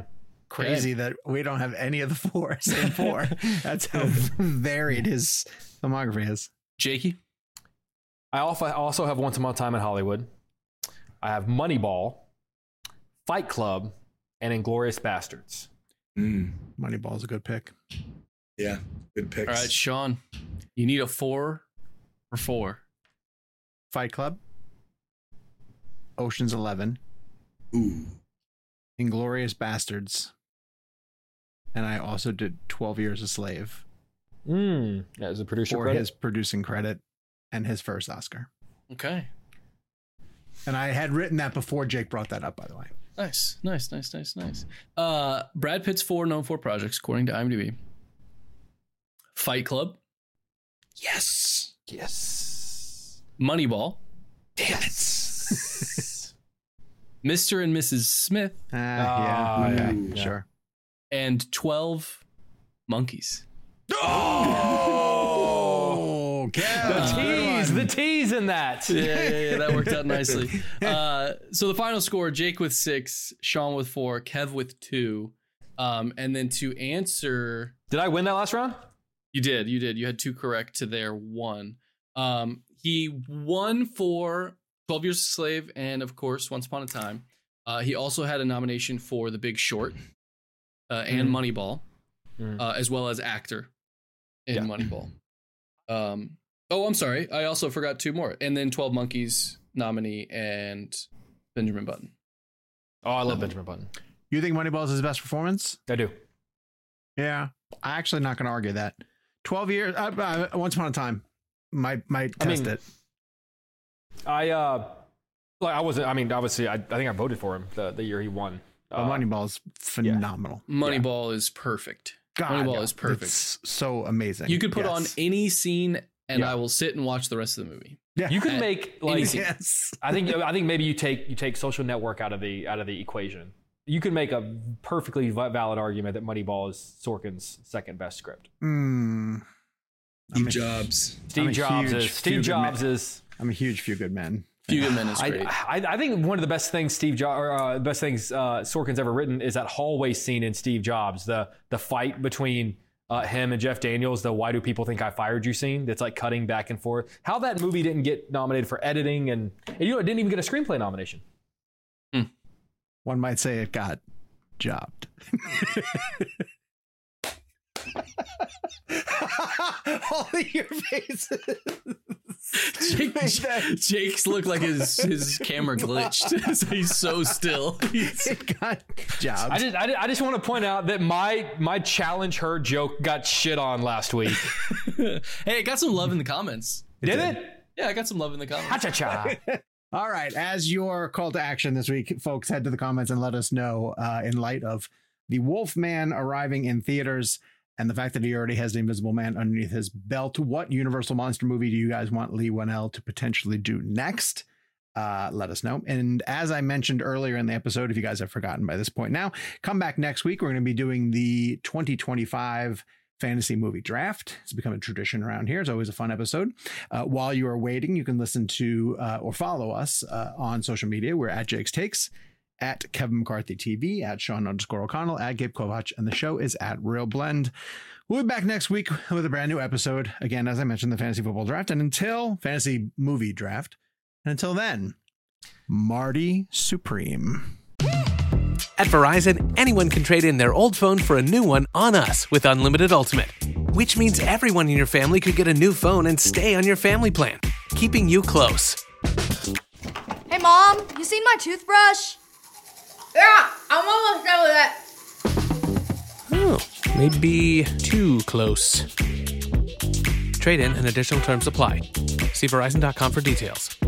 crazy that we don't have any of the four. Same four. That's how varied his filmography is. Jakey? I also I also have Once Upon a Time in Hollywood. I have Moneyball, Fight Club, and Inglourious Bastards. Mm. Moneyball's a good pick. Yeah, good picks. All right, Sean, you need a four or four. Fight Club, Ocean's Eleven, Ooh, Inglourious Bastards, and I also did twelve Years a Slave. Mm, as a producer for credit? his producing credit and his first Oscar. Okay. And I had written that before Jake brought that up, by the way. Nice, nice, nice, nice, nice. Uh, Brad Pitt's four known for projects, according to IMDb. Fight Club. Yes. Yes. Moneyball. Damn it. Mister and Missus Smith. Uh, yeah. Oh, Okay. yeah. Sure. And twelve Monkeys. Oh, Kev. The Uh, tease, the tease in that. Yeah, yeah, yeah, that worked out nicely. Uh, so the final score: Jake with six, Sean with four, Kev with two. Um, and then to answer, did I win that last round? You did, you did. You had two correct to their one. Um, he won for twelve Years a Slave and, of course, Once Upon a Time. Uh, he also had a nomination for The Big Short uh, and Mm. Moneyball, Mm. uh, as well as actor in Yeah. Moneyball. Um, oh, I'm sorry. I also forgot two more. And then twelve Monkeys nominee and Benjamin Button. Oh, I love um, Benjamin Button. You think Moneyball is his best performance? I do. Yeah. I'm actually not going to argue that. twelve years, uh, uh, Once Upon a Time might, might test I mean, it. I, uh, like, I wasn't, I mean, obviously, I, I think I voted for him the, the year he won. Uh, Moneyball is phenomenal. Yeah. Moneyball yeah. is perfect. God, Moneyball yeah. is perfect. It's so amazing. You could put yes. on any scene and yeah. I will sit and watch the rest of the movie. Yeah. You could make like yes. I think I think maybe you take you take Social Network out of the out of the equation. You could make a perfectly valid argument that Moneyball is Sorkin's second best script. Mm. Steve Jobs. Steve Jobs is Steve Jobs is I'm a huge Few Good Men. Few Good Men is great. I, I, I think one of the best things Steve Jobs, or uh, best things uh, Sorkin's ever written is that hallway scene in Steve Jobs, the the fight between uh, him and Jeff Daniels, the "Why do people think I fired you" scene. That's like cutting back and forth. How that movie didn't get nominated for editing, and, and you know, it didn't even get a screenplay nomination. Hmm. One might say it got jobbed. All of your faces. Jake, Jake's looked like his his camera glitched. So he's so still. He's, it got jobbed. I just I, I just want to point out that my my challenge her joke got shit on last week. Hey, it got some love in the comments. Did it? it? Yeah, I got some love in the comments. Ha-cha-cha. All right. As your call to action this week, folks, head to the comments and let us know uh, in light of the Wolfman arriving in theaters and the fact that he already has the Invisible Man underneath his belt. What Universal Monster movie do you guys want Leigh Whannell to potentially do next? Uh, let us know. And as I mentioned earlier in the episode, if you guys have forgotten by this point now, come back next week. We're going to be doing the twenty twenty-five fantasy movie draft. It's become a tradition around here. It's always a fun episode. Uh, while you are waiting, you can listen to uh, or follow us uh, on social media. We're at Jake's Takes, at Kevin McCarthy T V, at Sean underscore O'Connell, at Gabe Kovach, and the show is at Real Blend. We'll be back next week with a brand new episode. Again, as I mentioned, the fantasy football draft, and until fantasy movie draft. And until then, Marty Supreme. At Verizon, anyone can trade in their old phone for a new one on us with Unlimited Ultimate, which means everyone in your family could get a new phone and stay on your family plan, keeping you close. Hey, Mom, you seen my toothbrush? Yeah, I'm almost done with that. Oh, maybe too close. Trade in and additional terms apply. See Verizon dot com for details.